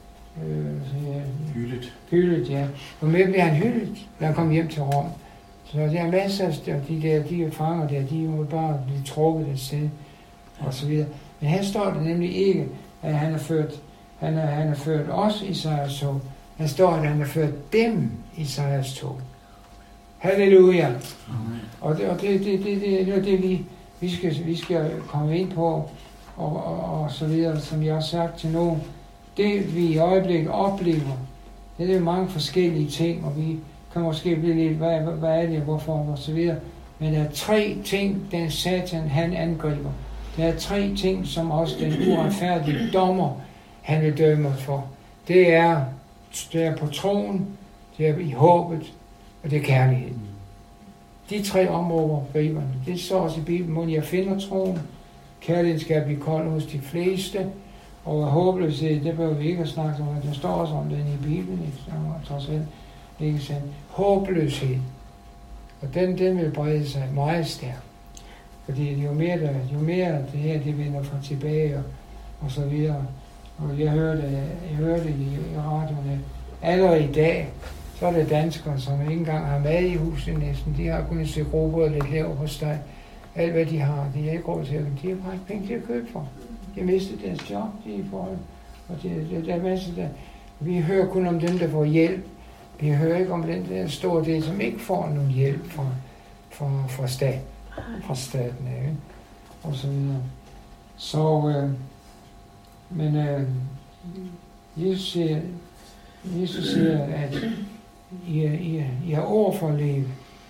øh, hyldet. hyldet, ja. Jo mere blev han hyldet, da han kom hjem til Rom. Så der er masser af de der, de fanger der, de må bare blive trukket et sted, og så videre. Men her står det nemlig ikke, at han har ført, han har, han har ført os i sejrs tog. Her står, at han har ført dem i sejrs tog. Halleluja. Amen. Og det, og det, det, det, det, det er det, vi, vi, skal, vi skal komme ind på, og, og, og så videre, som jeg har sagt til nogen. Det, vi i øjeblikket oplever, det er mange forskellige ting, og vi kan måske blive lidt, hvad, hvad er det, hvorfor, og så videre. Men der er tre ting, den Satan, han angriber. Der er tre ting, som også den uretfærdige dommer, han vil dømme os for. Det er, det er på troen, det er i håbet, og det er kærligheden. De tre områder griber han. Det står også i Bibelen, hvor jeg finder troen. Kærligheden skal blive kold hos de fleste, og håbløshed, det behøver vi ikke at snakke om, der står også om den i Bibelen, ikke? Trods alt, ikke sandt. Håbløshed. Og den, den vil brede sig meget stærkt. Fordi jo mere, der, jo mere det her, det vender fra tilbage, og, og så videre. Og jeg hørte, jeg hørte i, i radioen, allerede i dag, så er det danskere, som ikke engang har mad i huset næsten. De har kun se grobrød og lidt lav hos dig. Alt hvad de har, de er ikke råd til, de har bare ikke penge til at købe for. De har mistet deres job, de er forhold. Og det, det, der er masser der. Vi hører kun om dem, der får hjælp. Vi hører ikke om den der store del, som ikke får nogen hjælp fra, fra, fra, stat, fra staten. Ikke? Og så videre. Så, øh, men øh, Jesus siger, Jesus siger, at I, I, I har ord for at leve,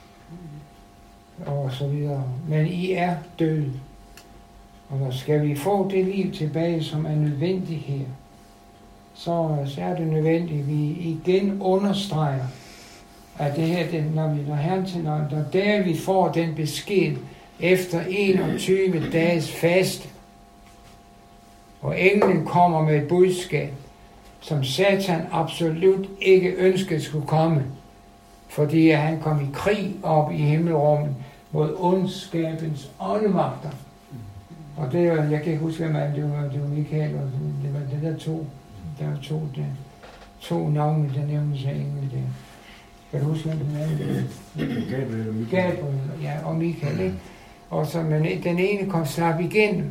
og så videre. Men I er døde. Og når skal vi få det liv tilbage, som er nødvendigt her, så, så er det nødvendigt, at vi igen understreger, at det her, det, når vi når herren til, når, når der vi får den besked efter enogtyve dages faste, og englen kommer med et budskab, som Satan absolut ikke ønskede skulle komme, fordi han kom i krig op i himmelrummet mod ondskabens åndemagter. Og det var, jeg kan ikke huske, hvem det var, det var Michael, og det var det der to, der var to, der, to navne, der nævnes af engel der. Kan du huske, hvem den anden? Gabriel og Michael. Gabriel, ja, og Michael, ikke? Og så, men den ene kom slap igennem,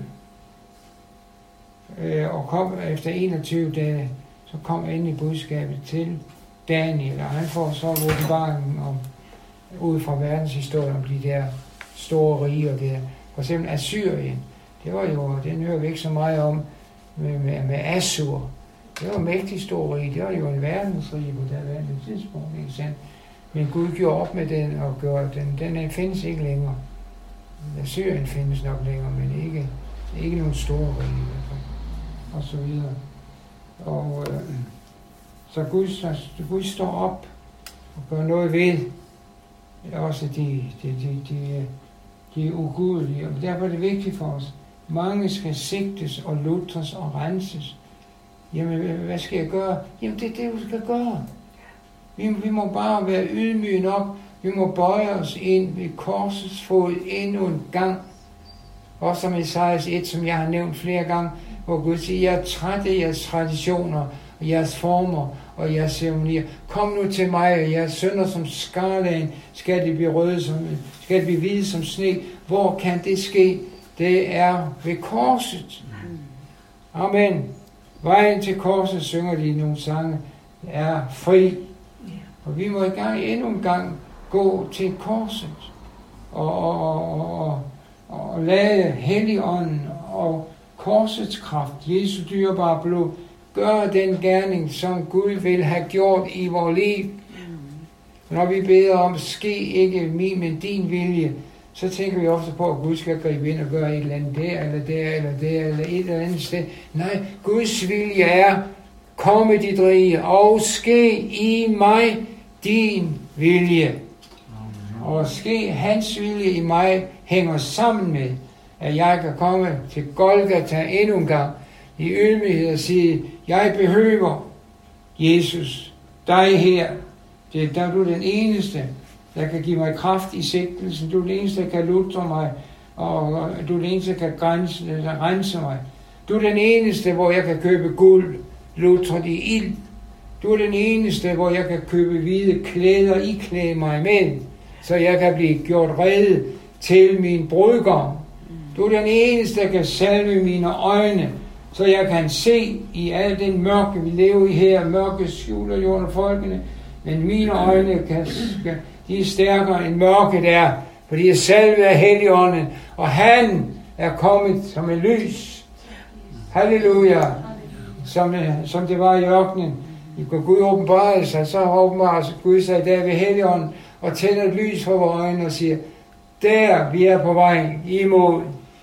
øh, og kom efter enogtyve dage, så kom endelig budskabet til Daniel, og han får så åbenbaringen om, ud fra verdenshistorien om de der store riger der. For eksempel Assyrien. Det var jo, den hører vi ikke så meget om, med, med, med Assur. Det var mægtig stor rige. Det var jo en verdensrige på det her tidspunkt, ikke sandt? Men Gud gjorde op med den og gjorde den. Den findes ikke længere. Assyrien findes nok længere, men ikke, ikke nogen store rige. Og så videre. Og øh, så Gud, så Gud står op og gør noget ved også de, de, de, de, de ugudelige. Og derfor er det vigtigt for os. Mange skal sigtes og lutres og renses. Jamen, hvad skal jeg gøre? Jamen, det er det, du skal gøre. Vi, vi må bare være ydmyge nok. Vi må bøje os ind ved korsets fod endnu en gang. Også som Esajas et, som jeg har nævnt flere gange, hvor Gud siger, jeg er træt af jeres traditioner, og jeres former og jeres ceremonier. Kom nu til mig, og jeres sønner som skarlagen, skal de blive røde som, skal de blive hvide som sne. Hvor kan det ske? Det er ved korset. Amen. Vejen til korset, synger de nogle sange, er fri. Og vi må i gang endnu en gang gå til korset og, og, og, og, og lade Helligånden og korsets kraft, Jesu dyrebare blod, gøre den gerning, som Gud vil have gjort i vores liv. Når vi beder om, ske ikke min, men din vilje, så tænker vi ofte på, at Gud skal gribe ind og gøre et eller andet der, eller der, eller der, eller et eller andet sted. Nej, Guds vilje er, kom med dit rige, og ske i mig din vilje. Og ske hans vilje i mig hænger sammen med, at jeg kan komme til Golgata endnu en gang i ydmyghed og sige, jeg behøver Jesus, dig her. Det er der, du er den eneste, der kan give mig kraft i sigtelsen. Du er den eneste, der kan lutre mig, og du er den eneste, der kan grænse, der rense mig. Du er den eneste, hvor jeg kan købe guld, lutret i ild. Du er den eneste, hvor jeg kan købe hvide klæder, iklæde mig med, så jeg kan blive gjort rede til min brudgom. Du er den eneste, der kan salve mine øjne, så jeg kan se i al den mørke, vi lever i her. Mørke skjuler jo under folkene, men mine øjne kan, de er stærkere end mørket er, for de er salvet af Helligånden, og han er kommet som et lys. Halleluja! Som, som det var i ørkenen. I Gud åbenbarede sig, så åbenbarede Gud sig der ved Helligånden, og tænder et lys for vores øjne og siger, der vi er på vej imod.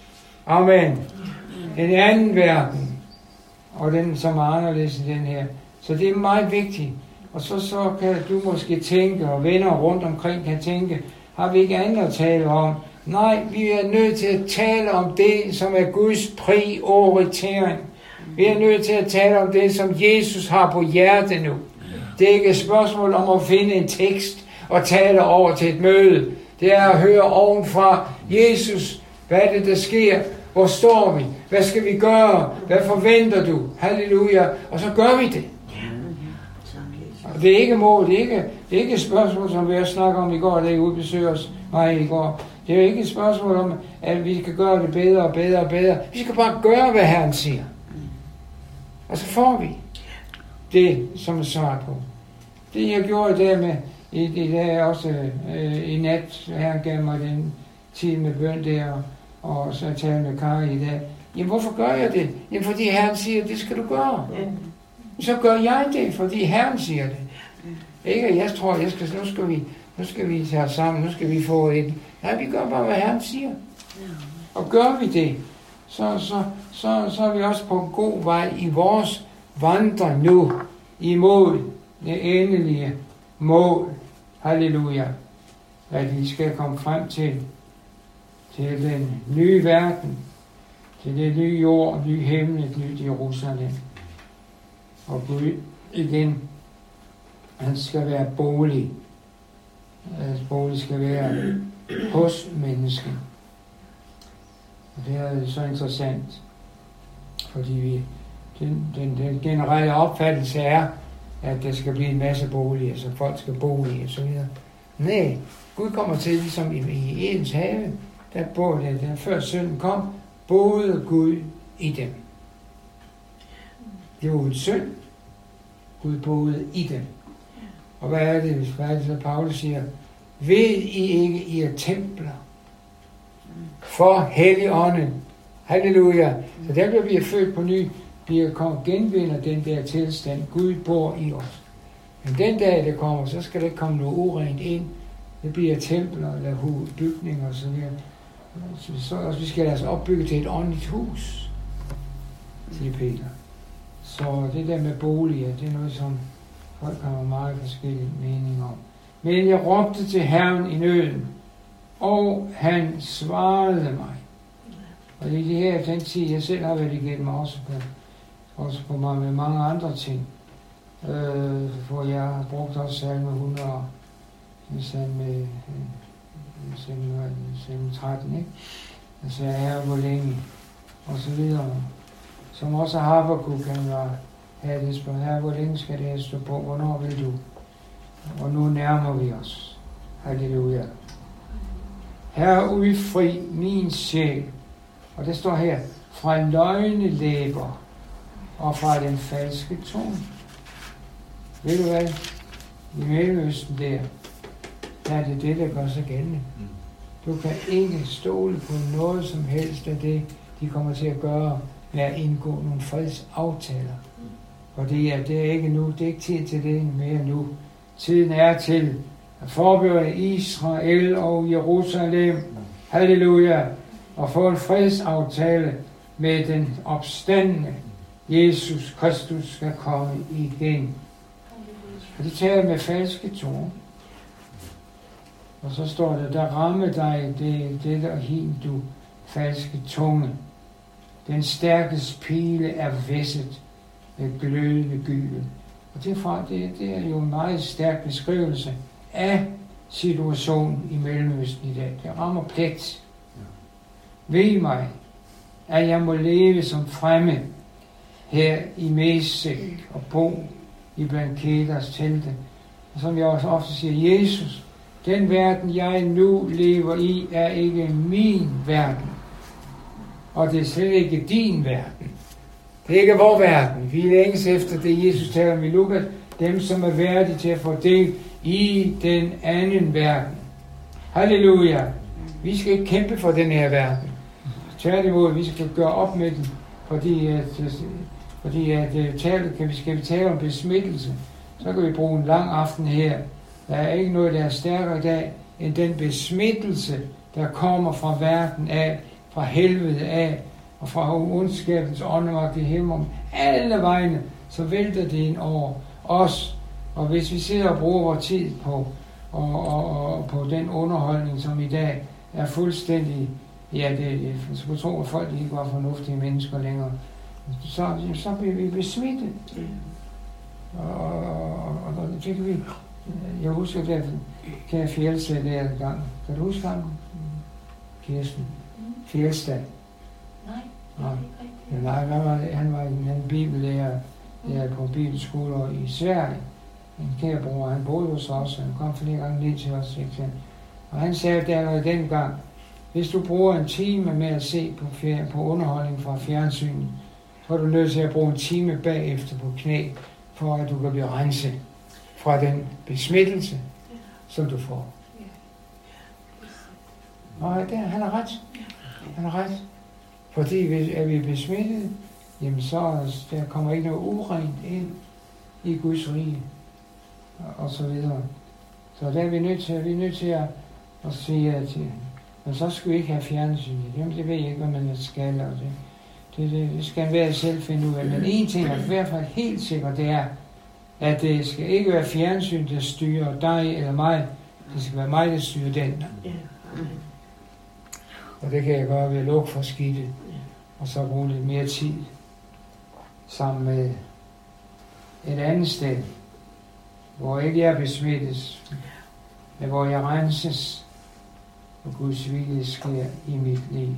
Amen. En anden verden, og den som er anderledes end den her. Så det er meget vigtigt. Og så, så kan du måske tænke, og venner rundt omkring kan tænke, har vi ikke andet at tale om? Nej, vi er nødt til at tale om det, som er Guds prioritering. Vi er nødt til at tale om det, som Jesus har på hjertet nu. Det er ikke et spørgsmål om at finde en tekst og tale over til et møde. Det er at høre ovenfra, Jesus, hvad er det, der sker? Hvor står vi? Hvad skal vi gøre? Hvad forventer du? Halleluja. Og så gør vi det. Og det er ikke mål, det er ikke, det er ikke et spørgsmål, som vi har snakket om i går, da I ude besøgte os mig i går. Det er jo ikke et spørgsmål om, at vi skal gøre det bedre og bedre og bedre. Vi skal bare gøre, hvad Herren siger. Og så får vi det, som er svar på. Det jeg gjorde i dag med, i, i dag også øh, i nat, Herren gav mig den tid med bøn der, og, og så talte med Kari i dag. Jamen hvorfor gør jeg det? Jamen fordi Herren siger, det skal du gøre. Så gør jeg det, fordi Herren siger det. Ikke at jeg tror, jeg skal, nu skal vi, nu skal vi tage sammen, nu skal vi få et. Nej, vi gør bare, hvad Herren siger. Og gør vi det, så, så, så, så er vi også på en god vej i vores vandring nu imod det endelige mål. Halleluja. At vi skal komme frem til, til den nye verden, til det nye jord, nye himmel, et nyt Jerusalem. Og Gud igen, han skal være bolig. Hans bolig skal være hos mennesket. Og det er så interessant, fordi vi, den, den, den generelle opfattelse er, at der skal blive en masse boliger, så folk skal bo i og så videre. Nej, Gud kommer til, ligesom i, i Edens have, der boede det, der før synden kom, boede Gud i dem. Det var en synd. Gud boede i dem. Og hvad er det, hvad er det så Paulus siger? Ved I ikke, I er templer for Helligånden. Halleluja. Så der bliver vi født på ny. Vi genvinder den der tilstand. Gud bor i os. Men den dag, det kommer, så skal der ikke komme noget urent ind. Det bliver templer eller bygninger og så videre. Så, så vi skal altså opbygge til et åndeligt hus, siger Peter. Så det der med boliger, det er noget, som folk har meget forskellige meninger om. Men jeg råbte til Herren i nøden, og han svarede mig. Og det er det her, den tid, jeg selv har været igennem også på, også på mig med mange andre ting. Øh, hvor jeg har brugt også salme hundrede, salme, salme, salme tretten, ikke? Altså, Herre, hvor længe, og så videre. Som også Habakuk kan have det spørgsmål, Herre, hvor længe skal det her stå på, hvornår vil du? Og nu nærmer vi os. Halleluja. Herre, udfri min sjæl. Og det står her, fra løgnelæber og fra den falske tunge. Ved du hvad? I Mellemøsten der, der er det det, der gør sig gældende. Du kan ikke stole på noget som helst af det, de kommer til at gøre med at indgå nogle fredsaftaler. Og det er, det er ikke nu, det er ikke tid til det mere nu. Tiden er til at forberede Israel og Jerusalem, halleluja, og få en fredsaftale med den opstandne Jesus Kristus skal komme igen. Og det taler med falske tunge. Og så står der, der ramme dig det, det der hin, du falske tunge. Den stærkes pile er væsset med glødende gylden. Og derfra, det, det er jo en meget stærk beskrivelse af situationen i Mellemøsten i dag. Det rammer plet. Ved mig, at jeg må leve som fremme her i Mesek og bo i blandt Kedars telte. Og som jeg også ofte siger, Jesus, den verden, jeg nu lever i, er ikke min verden. Og det er slet ikke din verden. Det er ikke vor verden. Vi længes efter det, Jesus taler om i Lukas, dem, som er værdige til at få del i den anden verden. Halleluja. Vi skal ikke kæmpe for den her verden. Tværtimod, vi skal gøre op med den, fordi at, fordi at tale, kan vi, skal vi tale om besmittelse, så kan vi bruge en lang aften her. Der er ikke noget, der er stærkere i dag, end den besmittelse, der kommer fra verden af, fra helvede af, og fra ondskabens åndemagt i himlen. Alle vegne, så vælter det ind over os. Og hvis vi sidder og bruger vores tid på, og, og, og på den underholdning, som i dag er fuldstændig, ja, det, så jeg tror, at folk ikke var fornuftige mennesker længere, så, så bliver vi besmittet. Og, og, og, og det kan vi, jeg husker der, kære Fjeldsted der gang. Kan du huske ham? Kirsten? Fjeldsted? Nej. Nej, ja, nej han, var, han var en, en bibellærer der på bibelskoler i Sverige. En kære bror, han boede hos os, han kom flere gange ned til os. Ikke? Og han sagde der dengang, hvis du bruger en time med at se på, fjer, på underholdning fra fjernsynet, så er du nødt til at bruge en time bagefter på knæ, for at du kan blive renset fra den besmittelse, som du får. Og der, han har ret. Han har ret. Fordi hvis er vi besmittet, jamen så der kommer ikke noget urent ind i Guds rige, og så videre. Så der er vi nødt til, vi er nødt til at, at sige, at men så skal vi ikke have fjernsyn. Jamen det ved jeg ikke, hvad man skal, og det, det, det, det skal være selv finde ud af. Men en ting er i hvert fald helt sikkert, det er, at det skal ikke være fjernsyn, der styrer dig eller mig. Det skal være mig, der styrer den. Og det kan jeg gøre ved at lukke for skidtet, og så bruge lidt mere tid sammen med et andet sted, hvor ikke jeg besmittes, men hvor jeg renses, og Guds vilje sker i mit liv.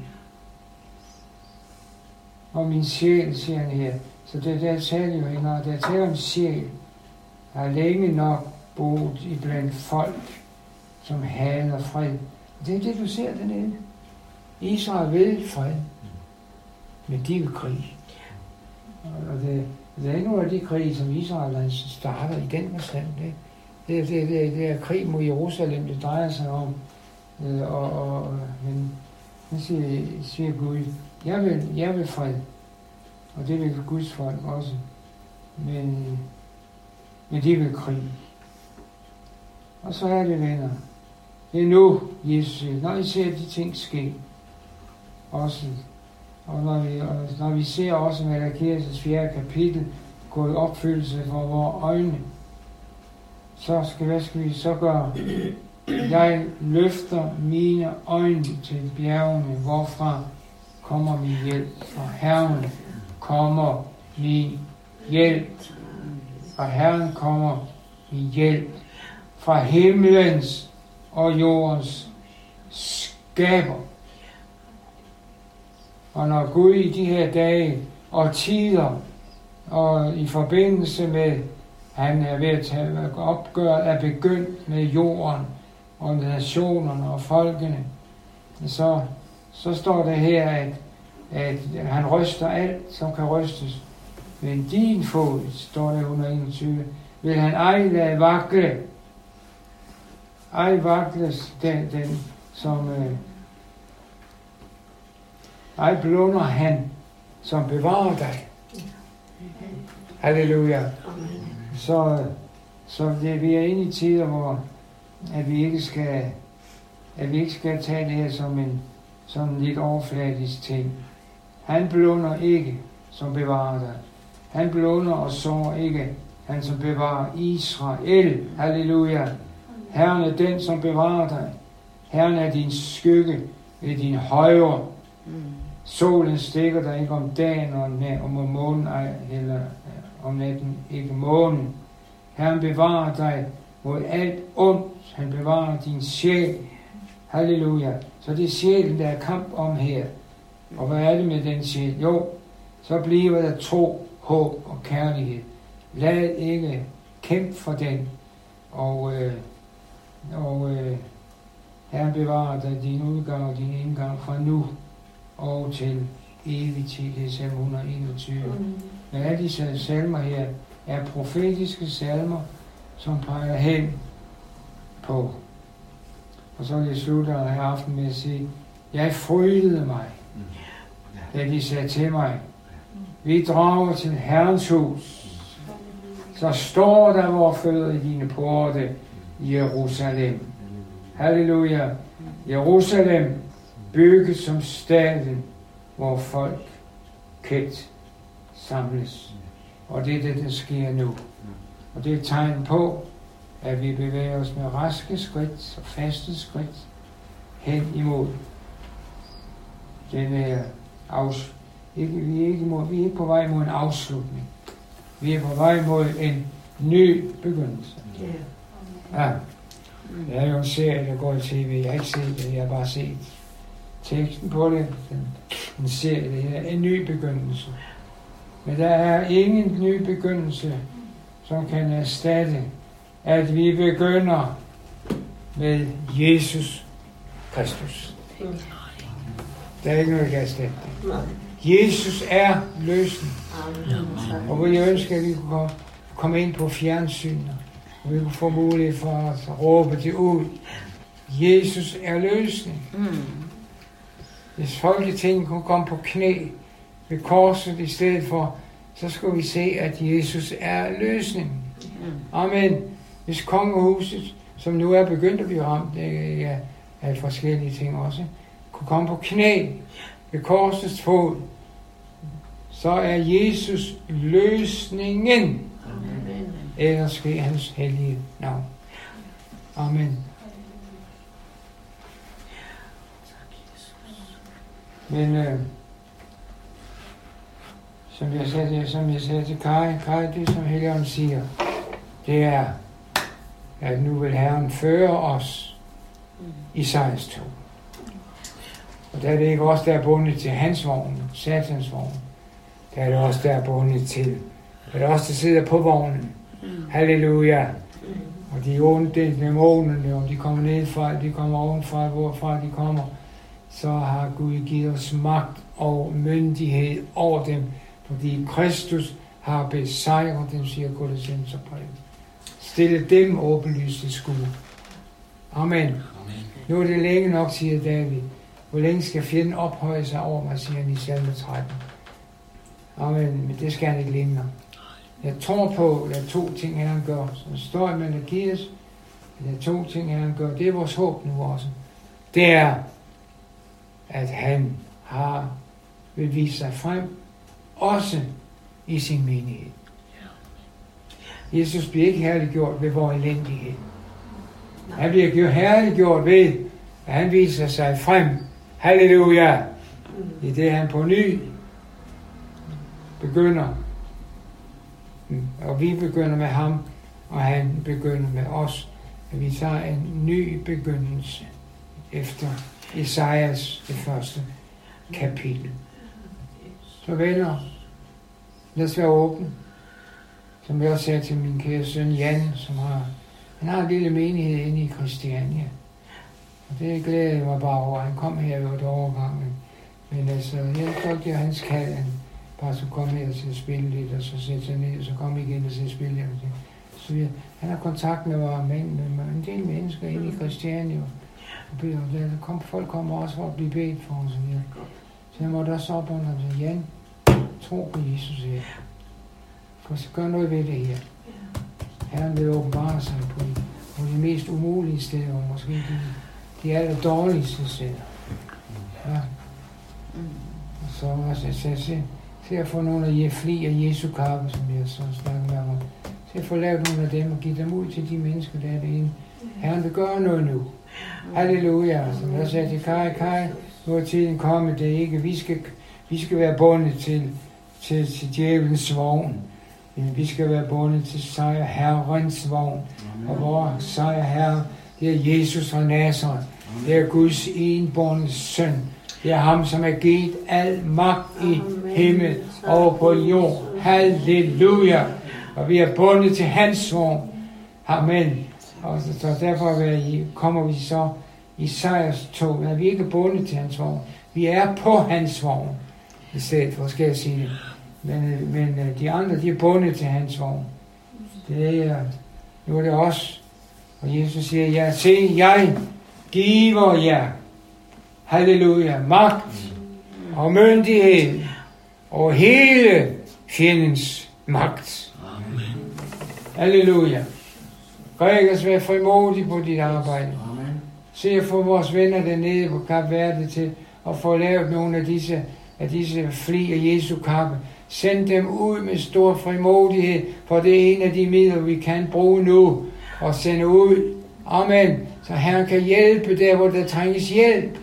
Og min sjæl, siger han her, så det der taler jo ikke, der taler om sjæl, har længe nok boet i blandt folk, som hader fred. Og det er det, du ser dernede. Israel vil fred, men de vil krig. Og det, det er ikke nogen af de krige, som Israel starter i den forstand. Det, det, det, det, det er krig mod Jerusalem, det drejer sig om. Og, og, men, så siger, siger Gud, jeg vil, jeg vil fred. Og det vil Guds folk også. Men, men de vil krig. Og så er det, venner. Det er nu, Jesus siger, når I ser de ting ske, også, og når vi, og når vi ser også Malakias fjerde kapitel gå i opfyldelse for vores øjne, så skal, hvad skal vi så gøre? Jeg løfter mine øjne til bjergene, hvorfra kommer min hjælp. Fra Herren kommer min hjælp. Fra Herren kommer min hjælp. Fra himlens og jordens skaber. Og når Gud i de her dage og tider, og i forbindelse med, han er ved at tage opgør, er begyndt med jorden og nationerne og folkene, så, så står det her, at, at han ryster alt, som kan rystes. Men din fod, står der et hundrede og enogtyve, vil han ej lade vakle. Ej vakles den, den som øh, ej blunder han, som bevarer dig. Halleluja. Så, så det, vi er inde i tider, hvor at vi ikke skal, at vi ikke skal tage det her som en sådan lidt overfladisk ting. Han blunder ikke, som bevarer dig. Han blunder og sår ikke, han som bevarer Israel. Halleluja. Herren er den, som bevarer dig. Herren er din skygge ved din højre. Solen stikker dig ikke om dagen, og om månen, eller om natten ikke månen. Herren bevarer dig mod alt ondt. Han bevarer din sjæl. Halleluja. Så det er sjælen, der er kamp om her. Og hvad er det med den sjæl? Jo, så bliver der tro, håb og kærlighed. Lad ikke kæmpe for den. Og, øh, og øh, Herren bevarer dig din udgang og din indgang fra nu og til evigt tid. Det er salme et hundrede og enogtyve. Mm. Men alle disse salmer her er profetiske salmer, som peger hen på. Og så vil jeg slutte her aften med at sige, jeg frydede mig, da de sagde til mig, vi drager til Herrens hus, så står der vores fødder i dine porte, Jerusalem. Halleluja. Jerusalem bygget som staden, hvor folk kæt samles. Og det er det, der sker nu. Og det er et tegn på, at vi bevæger os med raske skridt og faste skridt hen imod den her afslutning. Ikke, vi, er ikke mod, vi er ikke på vej mod en afslutning. Vi er på vej mod en ny begyndelse. Ja. Det er jo en serie, der går i tv. Jeg har ikke set det, jeg har bare set teksten på det. En serie, det her. En ny begyndelse. Men der er ingen ny begyndelse, som kan erstatte, at vi begynder med Jesus Kristus. Der er ikke noget, der kan erstatte det. Jesus er løsningen. Og hvor jeg ønsker, at vi kunne komme ind på fjernsynet, og vi kunne få mulighed for at råbe det ud. Jesus er løsningen. Hvis Folketinget kunne komme på knæ ved korset i stedet for, så skulle vi se, at Jesus er løsningen. Amen. Hvis kongehuset, som nu er begyndt at blive ramt af, af forskellige ting også, kunne komme på knæ ved korsets fod, så er Jesus løsningen. Amen. Ellers sker hans hellige navn. Amen. Men øh, som jeg sagde, som jeg sagde til Kari, Kari, det som Helligånden siger, det er, at nu vil Herren føre os i sejrstog. Og der er det ikke også der er bundet til hans vogn, satans vogn. Der er det også der er bundet til. Der er det også der sidder på vognen. Halleluja. Og de onde dæmonerne, om de kommer nedfra, de kommer ovenfra, hvorfra de kommer, så har Gud givet os magt og myndighed over dem, fordi Kristus har besejret dem, siger Kolossenserbrevet. Stille dem åbenlyst til skue. Amen. Amen. Nu er det længe nok, siger David. Hvor længe skal fjenden ophøje sig over mig, siger han i salme tretten. Amen, men det skal han ikke længere. Jeg tror på, at der er to ting, han gør. Så der står i Malakias, at der er to ting, han gør. Det er vores håb nu også. Det er, at han har vil vise sig frem, også i sin menighed. Jesus bliver ikke herliggjort ved vores elendighed. Han bliver herliggjort ved, at han viser sig frem. Halleluja! I det han på ny begynder. Og vi begynder med ham, og han begynder med os. At vi tager en ny begyndelse efter Esajas det første kapitel. Så venner, lad os være åbne. Som jeg også sagde til min kære søn Jan, som har, han har en lille menighed inde i Christiania. Og det glæder jeg mig bare over. Han kom her jo et overgang. Men altså, jeg tror ikke, det er hans kald. Han bare så komme her til at spille lidt, og så sætte sig ned, og så komme igen og til at spille lidt. Så jeg, han har kontakt med mig, med en del mennesker inde i Christiania. Og der kom, folk kommer også for at blive bedt for os. Så jeg måtte også op under og sige, Jan, tro på Jesus her. For så gør noget ved det her. Herren vil åbenbare sig på, på de mest umulige steder, og måske de, de aller dårligste steder. Ja. Og så også, jeg ser, se, se at få nogle af jer fli af Jesu kappe, som jeg så snakker med om. Se at få lavet nogle af dem og give dem ud til de mennesker, der er derinde. Herren vil gøre noget nu. Halleluja. Som jeg sagde til Kai, Kai, nu er tiden kommet, det er ikke, vi skal, vi skal være bundet til, til, til djævelens vogn. Men vi skal være bundet til sejr Herrens vogn. Og vores sejr Herre, det er Jesus fra Nazareth. Det er Guds enbårne søn. Det er ham, som er givet al magt i himmel og på jord. Halleluja. Og vi er bundet til hans vogn. Amen. Og så derfor kommer vi så i sejrstog. Men vi er ikke bundet til hans vogn. Vi er på hans vogn. I stedet for, skal jeg sige det. Men, men de andre, de er bundet til hans vogn. Det er, nu er det os. Og Jesus siger, ja, se, jeg giver jer, halleluja, magt og myndighed over hele fjendens magt. Amen. Halleluja. Græk os være frimodig på dit arbejde. Amen. Se at få vores venner dernede på Kap Verde til at få lavet nogle af disse, af disse fli af Jesu kappe. Send dem ud med stor frimodighed, for det er en af de midler, vi kan bruge nu og sende ud. Amen. Så Herren kan hjælpe der, hvor der trænges hjælp.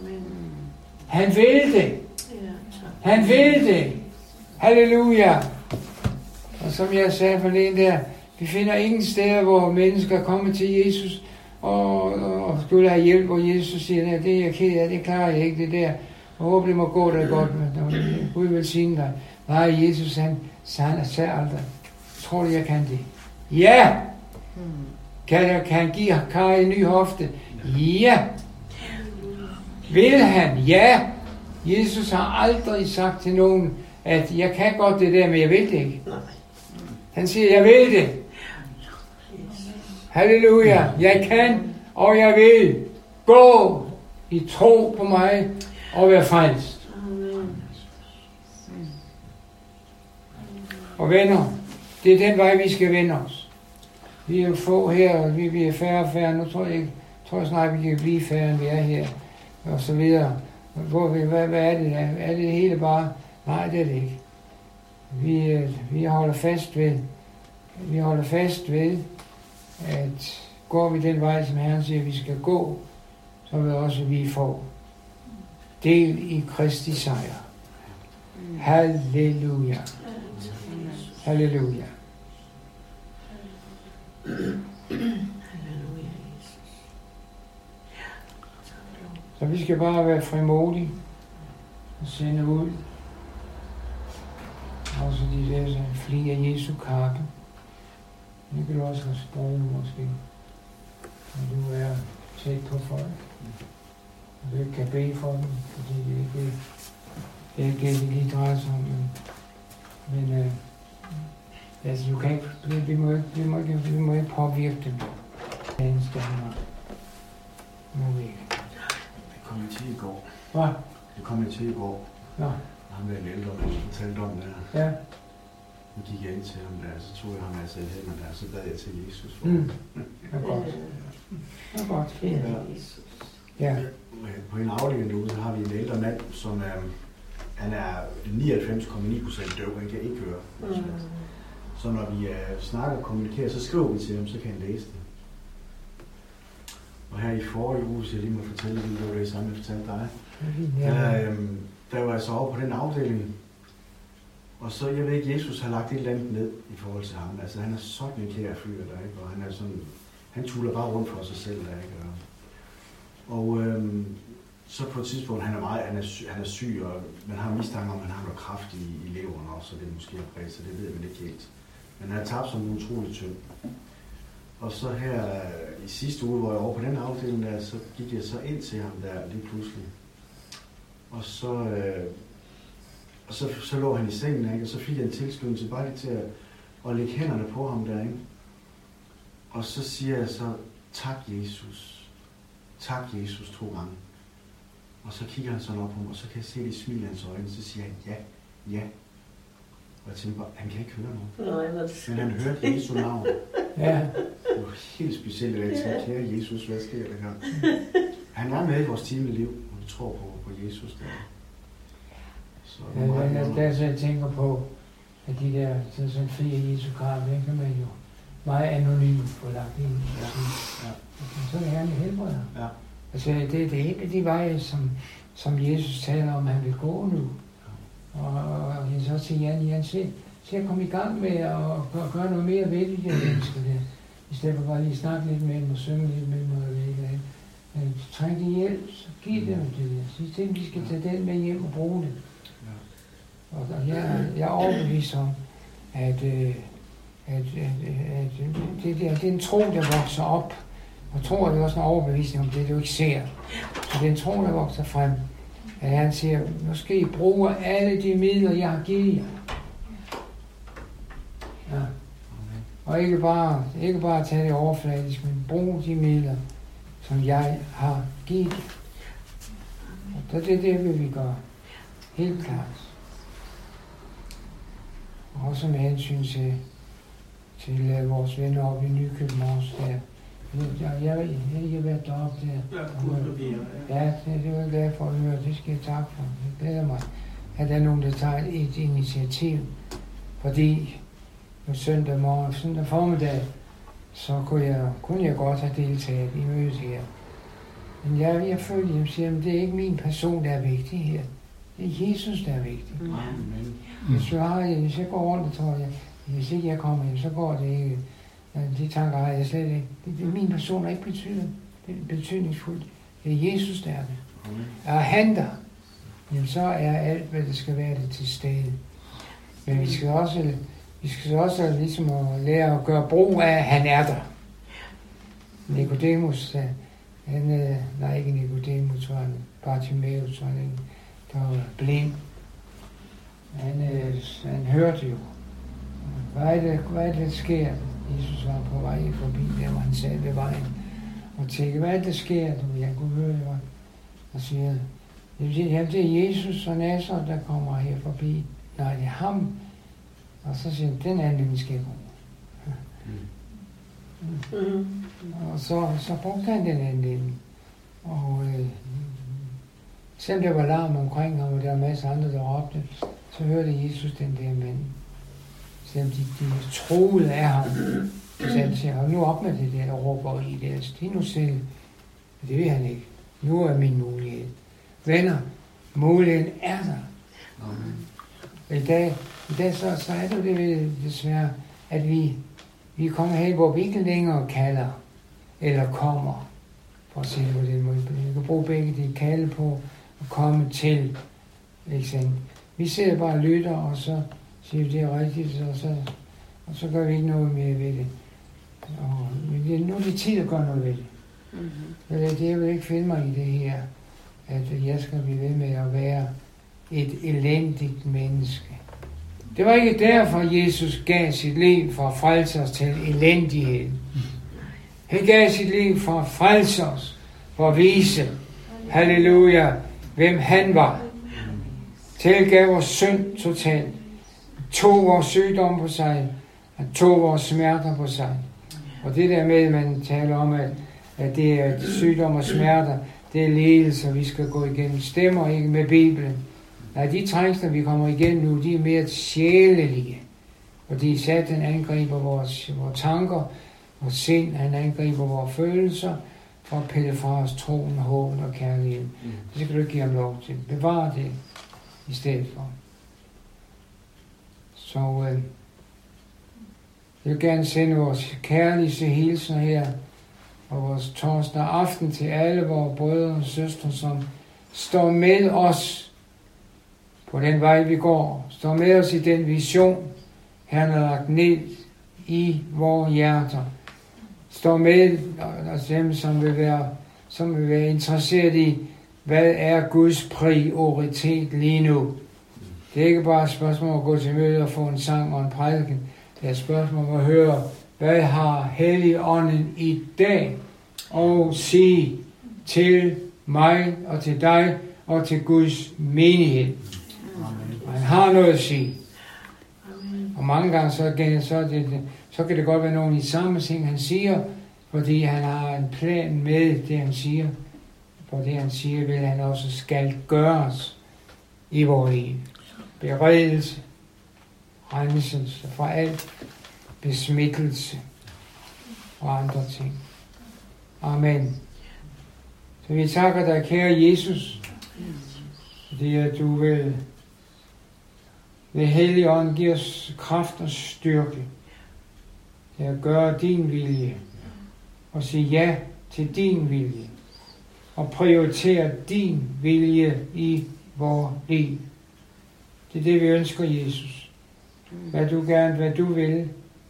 Han vil det. Han vil det. Halleluja. Og som jeg sagde forleden der, vi finder ingen steder, hvor mennesker kommer til Jesus og, og, og skulle have hjælp, hvor Jesus siger, det er jeg ked af, det klarer jeg ikke, det der. Og håber, det må gå der godt med. Gud vil sige dig. Nej, Jesus, han sagde aldrig, tror du, jeg kan det? Ja! Kan jeg kan give Kari en ny hofte? Ja! Vil han? Ja! Jesus har aldrig sagt til nogen, at jeg kan godt det der, men jeg vil det ikke. Han siger, jeg vil det. Halleluja! Jeg kan, og jeg vil. Gå i tro på mig og være frelst. Og venner, det er den vej, vi skal vende os. Vi er jo få her, og vi, vi er færre og færre. Nu tror jeg ikke, tror jeg snart, vi kan blive færre, end vi er her. Og så videre. Hvor vi, hvad, hvad er det? Er det det hele bare? Nej, det er det ikke. Vi, vi holder fast ved, vi holder fast ved, at går vi den vej, som Herren siger, vi skal gå, så vil også vi få del i Kristi sejr. Halleluja. Halleluja. Så vi skal bare være frimodige og sende ud. Også de der fli af Jesu kappe. Det kan du også bruge måske, når du er tæt på folk. Og du ikke kan bede for dem, fordi det ikke det er ikke det, det lige drejer sig om. Men, men øh, altså, du kan ikke, vi må ikke, vi må ikke, vi må ikke påvirke dem. Det eneste, han har. Må vi ikke. Det kommer til i går. Hvad? Det kom jeg til i går. Ja. Han var en ældre, der fortalte om det her. Ja. Nu gik jeg ind til ham der, så tog jeg ham altså i hænderne der, så bad jeg til Jesus for mm. Det er godt. Det er godt. Ja. Ja. På en afdeling derude, så har vi en ældre mand, som er, han er nioghalvfems komma ni procent døv, han kan ikke høre. Mm. Så når vi uh, snakker og kommunikerer, så skriver vi til ham, så kan han læse det. Og her i forrige uge, så jeg lige må fortælle det, det var det samme, jeg fortalte dig. Ja. Der, øhm, der var jeg så over på den afdeling, og så, jeg ved ikke, Jesus har lagt et eller andet ned i forhold til ham. Altså, han er sådan en kære fyr, der, ikke? Og han er sådan, han tuller bare rundt for sig selv, der, ikke? Og, og øhm, så på et tidspunkt, han er meget, han er, syg, han er syg, og man har mistanke om, at han har noget kræft i, i leveren også, så det er måske er så det ved man ikke helt. Men han har tabt som utroligt tynd. Og så her i sidste uge, hvor jeg var over på den afdeling der, så gik jeg så ind til ham der lige pludselig. Og så, øh, og så, så lå han i sengen, ikke? Og så fik jeg en tilskyndelse bare lige til at, at lægge hænderne på ham der, ikke? Og så siger jeg så, tak Jesus. Tak Jesus to gange. Og så kigger han sådan op på mig, og så kan jeg se det i smil i hans øjne, så siger han, ja, ja. Og jeg tænker bare, han kan ikke høre noget. Nej, men han hørte Jesu navn. Ja. Det var helt specielt, at jeg tænkte, kære Jesus, hvad sker der her? Han er med i vores time liv, og vi tror på, på Jesus der. Så ja, ja, der så jeg tænker på, at de der sådan, sådan frie Jesu kram, den kan man jo meget anonymt få lagt ind. Ja. Ja. Så er det gerne helbreder. Ja. Altså, det, det er en af de veje, som, som Jesus taler om, han vil gå nu. Og, og, og jeg så til Jan, Jan, se, se at komme i gang med at gøre, gøre noget mere ved det, jeg mennesker der. I stedet for bare lige at snakke lidt med dem og synge lidt med dem og det. Men træng de hjælp, så giv dem det der. Sig til dem, de skal tage den med hjem og bruge det. Ja. Og der, jeg, jeg er overbevist om, at, at, at, at det, der, det er en tro, der vokser op. Og tro er det også en overbevisning om det, du ikke ser. Så det er en tro, der vokser frem. At han siger, nu skal I bruge alle de midler, jeg har givet jer. Ja. Og ikke bare, ikke bare tage det overfladisk, men brug de midler, som jeg har givet jer. Så det er det, vil vi gøre. Helt klart. Også med hensyn til, til uh, vores venner oppe i Nykøbing også der. Jeg, jeg, jeg, jeg har været deroppe der. Ja, det, det var jeg glad for at høre. Det skal jeg takke for. Det glæder mig, at der er nogen, der tager et initiativ. Fordi på søndag morgen, søndag formiddag, så kunne jeg, kunne jeg godt have deltaget i mødet her. Men jeg, jeg følte, at siger, at det er ikke min person, der er vigtig her. Det er Jesus, der er vigtig. Amen. Hvis, jeg har, hvis jeg går rundt og tror, jeg, hvis ikke jeg kommer hjem, så går det ikke. De tanker har jeg slet ikke. Det, det er min person, der ikke betyder. Det er betydningsfuldt. Det er Jesus, der er det. Amen. Er han der, jamen så er alt, hvad det skal være, det til stede. Men vi skal også, vi skal også ligesom at lære at gøre brug af, at han er der. Nikodemus, han, nej ikke Nikodemus, var han, Bartimaeus, var han, der var blind. Han, han hørte jo. Hvad er det, hvad er det der sker? Jesus var på vej forbi, der hvor han sad ved vejen. Og tænkte, hvad er det der sker? Jeg kunne høre det var. Og siger, det vil sige, jamen det er Jesus og Nazareth, der kommer her forbi. Nej, det er ham. Og så siger han, den anden skal gå. Mm. Og så, så brugte han den anden. Og øh, selvom der var larm omkring ham, og der var masser af andre, der råbte, så hørte Jesus den der mand. Selvom de, de troede af ham. Så han siger, hold nu op med det der, der råber i det. Stig nu selv. Det vil han ikke. Nu er min mulighed. Venner, muligheden er der. Mm. I dag, i dag så, så er det det desværre, at vi, vi kommer hen, hvor vi ikke længere kalder, eller kommer, for at sige det på den måde. Vi kan bruge begge de kalde på at komme til. Ikke? Vi sidder bare og lytter, og så siger vi, det er rigtigt, og så, og så gør vi ikke noget mere ved det. Og, men det, nu er det tid at gøre noget ved det. Mm-hmm. Det, det vil ikke finde mig i det her, at jeg skal blive ved med at være et elendigt menneske. Det var ikke derfor, Jesus gav sit liv for at frelse os til elendighed. Han gav sit liv for at frelse os, for at vise, halleluja, hvem han var. Tilgav vores synd totalt. Tog vores sygdom på sig. Han tog vores smerter på sig. Og det der med, man taler om, at, at det er sygdom og smerter, det er lidelser, vi skal gå igennem. Stemmer ikke med Bibelen. Nej, de trængsler, vi kommer igennem nu, de er mere sjælelige. Fordi Satan angriber vores, vores tanker, vores sind, han angriber vores følelser, for at pille fra os troen, håben og kærligheden. Mm. Det skal du ikke give ham lov til. Bevar det i stedet for. Så øh, jeg vil gerne sende vores kærligste hilsner her, og vores torsdag aften til alle vores brødre og søstre, som står med os på den vej, vi går. Står med os i den vision, Herren har lagt ned i vores hjerter. Står med os dem, som vil være, som vil være interesseret i, hvad er Guds prioritet lige nu. Det er ikke bare et spørgsmål om at gå til møde og få en sang og en prædiken. Det er et spørgsmål om at høre, hvad har Helligånden i dag at sige til mig og til dig og til Guds menighed. Han har noget at sige. Og mange gange så, så, det, så kan det godt være nogen i samme ting, han siger, fordi han har en plan med det, han siger. For det, han siger, vil han også skal gøres i vores liv. Beredelse, renselse fra alt, besmittelse og andre ting. Amen. Så vi takker dig, kære Jesus, fordi at du vil ved Helligånden give os kraft og styrke til at gøre din vilje og sige ja til din vilje og prioritere din vilje i vores liv. Det er det, vi ønsker, Jesus. Hvad du gerne, hvad du vil,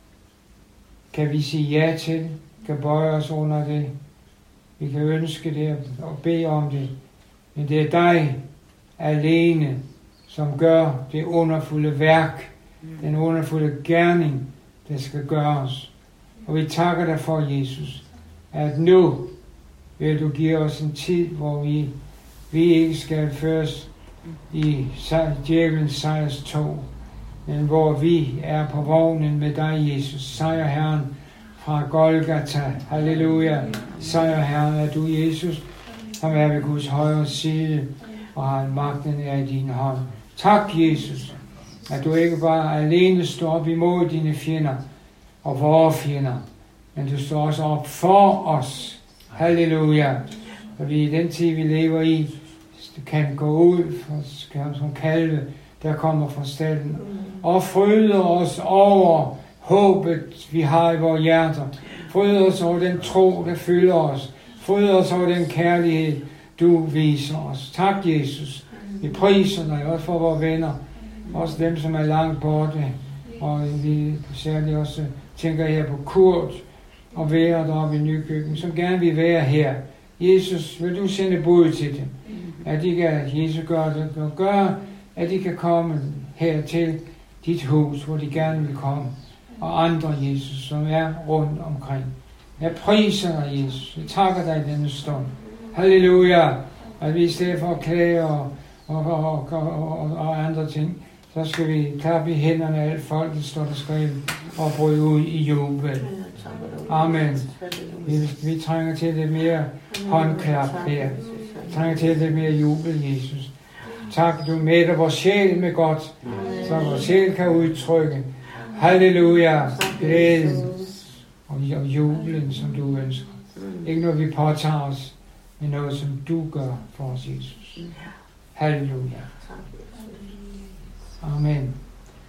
kan vi sige ja til, kan bøje os under det. Vi kan ønske det og bede om det. Men det er dig alene, som gør det underfulde værk, den underfulde gerning, der skal gøres. Og vi takker dig for, Jesus, at nu vil du give os en tid, hvor vi, vi ikke skal føres i djævelens sejrstog, men hvor vi er på vognen med dig, Jesus. Sejrherren fra Golgata. Halleluja. Sejrherren er du, Jesus, som er ved Guds højre side, og har magten er i din hånd. Tak, Jesus, at du ikke bare alene står op imod dine fjender og vores fjender, men du står også op for os. Halleluja. Og vi i den tid, vi lever i, kan gå ud for, som kalve, der kommer fra stalden, og fryder os over håbet, vi har i vores hjerter. Fryder os over den tro, der fylder os. Fryder os over den kærlighed, du viser os. Tak, Jesus. Vi priser dig også for vores venner, også dem, som er langt borte, og vi særligt også tænker her på Kurt og Vera deroppe i Nykøbing, som gerne vil være her. Jesus, vil du sende bud til dem, at de kan, Jesus gør det, og gør, at de kan komme her til dit hus, hvor de gerne vil komme, og andre, Jesus, som er rundt omkring. Jeg priser dig, Jesus. Jeg takker dig i denne stund. Halleluja. At vi i stedet for at klage og, og, og, og, og, og andre ting, så skal vi klappe i hænderne af alt folk, der står der skrevet, og bryde ud i jubel. Amen. Vi, vi trænger til lidt mere håndklap her. Vi trænger til lidt mere jubel, Jesus. Tak, du mætter vores sjæl med godt, så vores sjæl kan udtrykke. Halleluja. Glæden og jubelen, som du ønsker. Ikke noget, vi påtager os, men noget, som du gør for os, Jesus. Halleluja.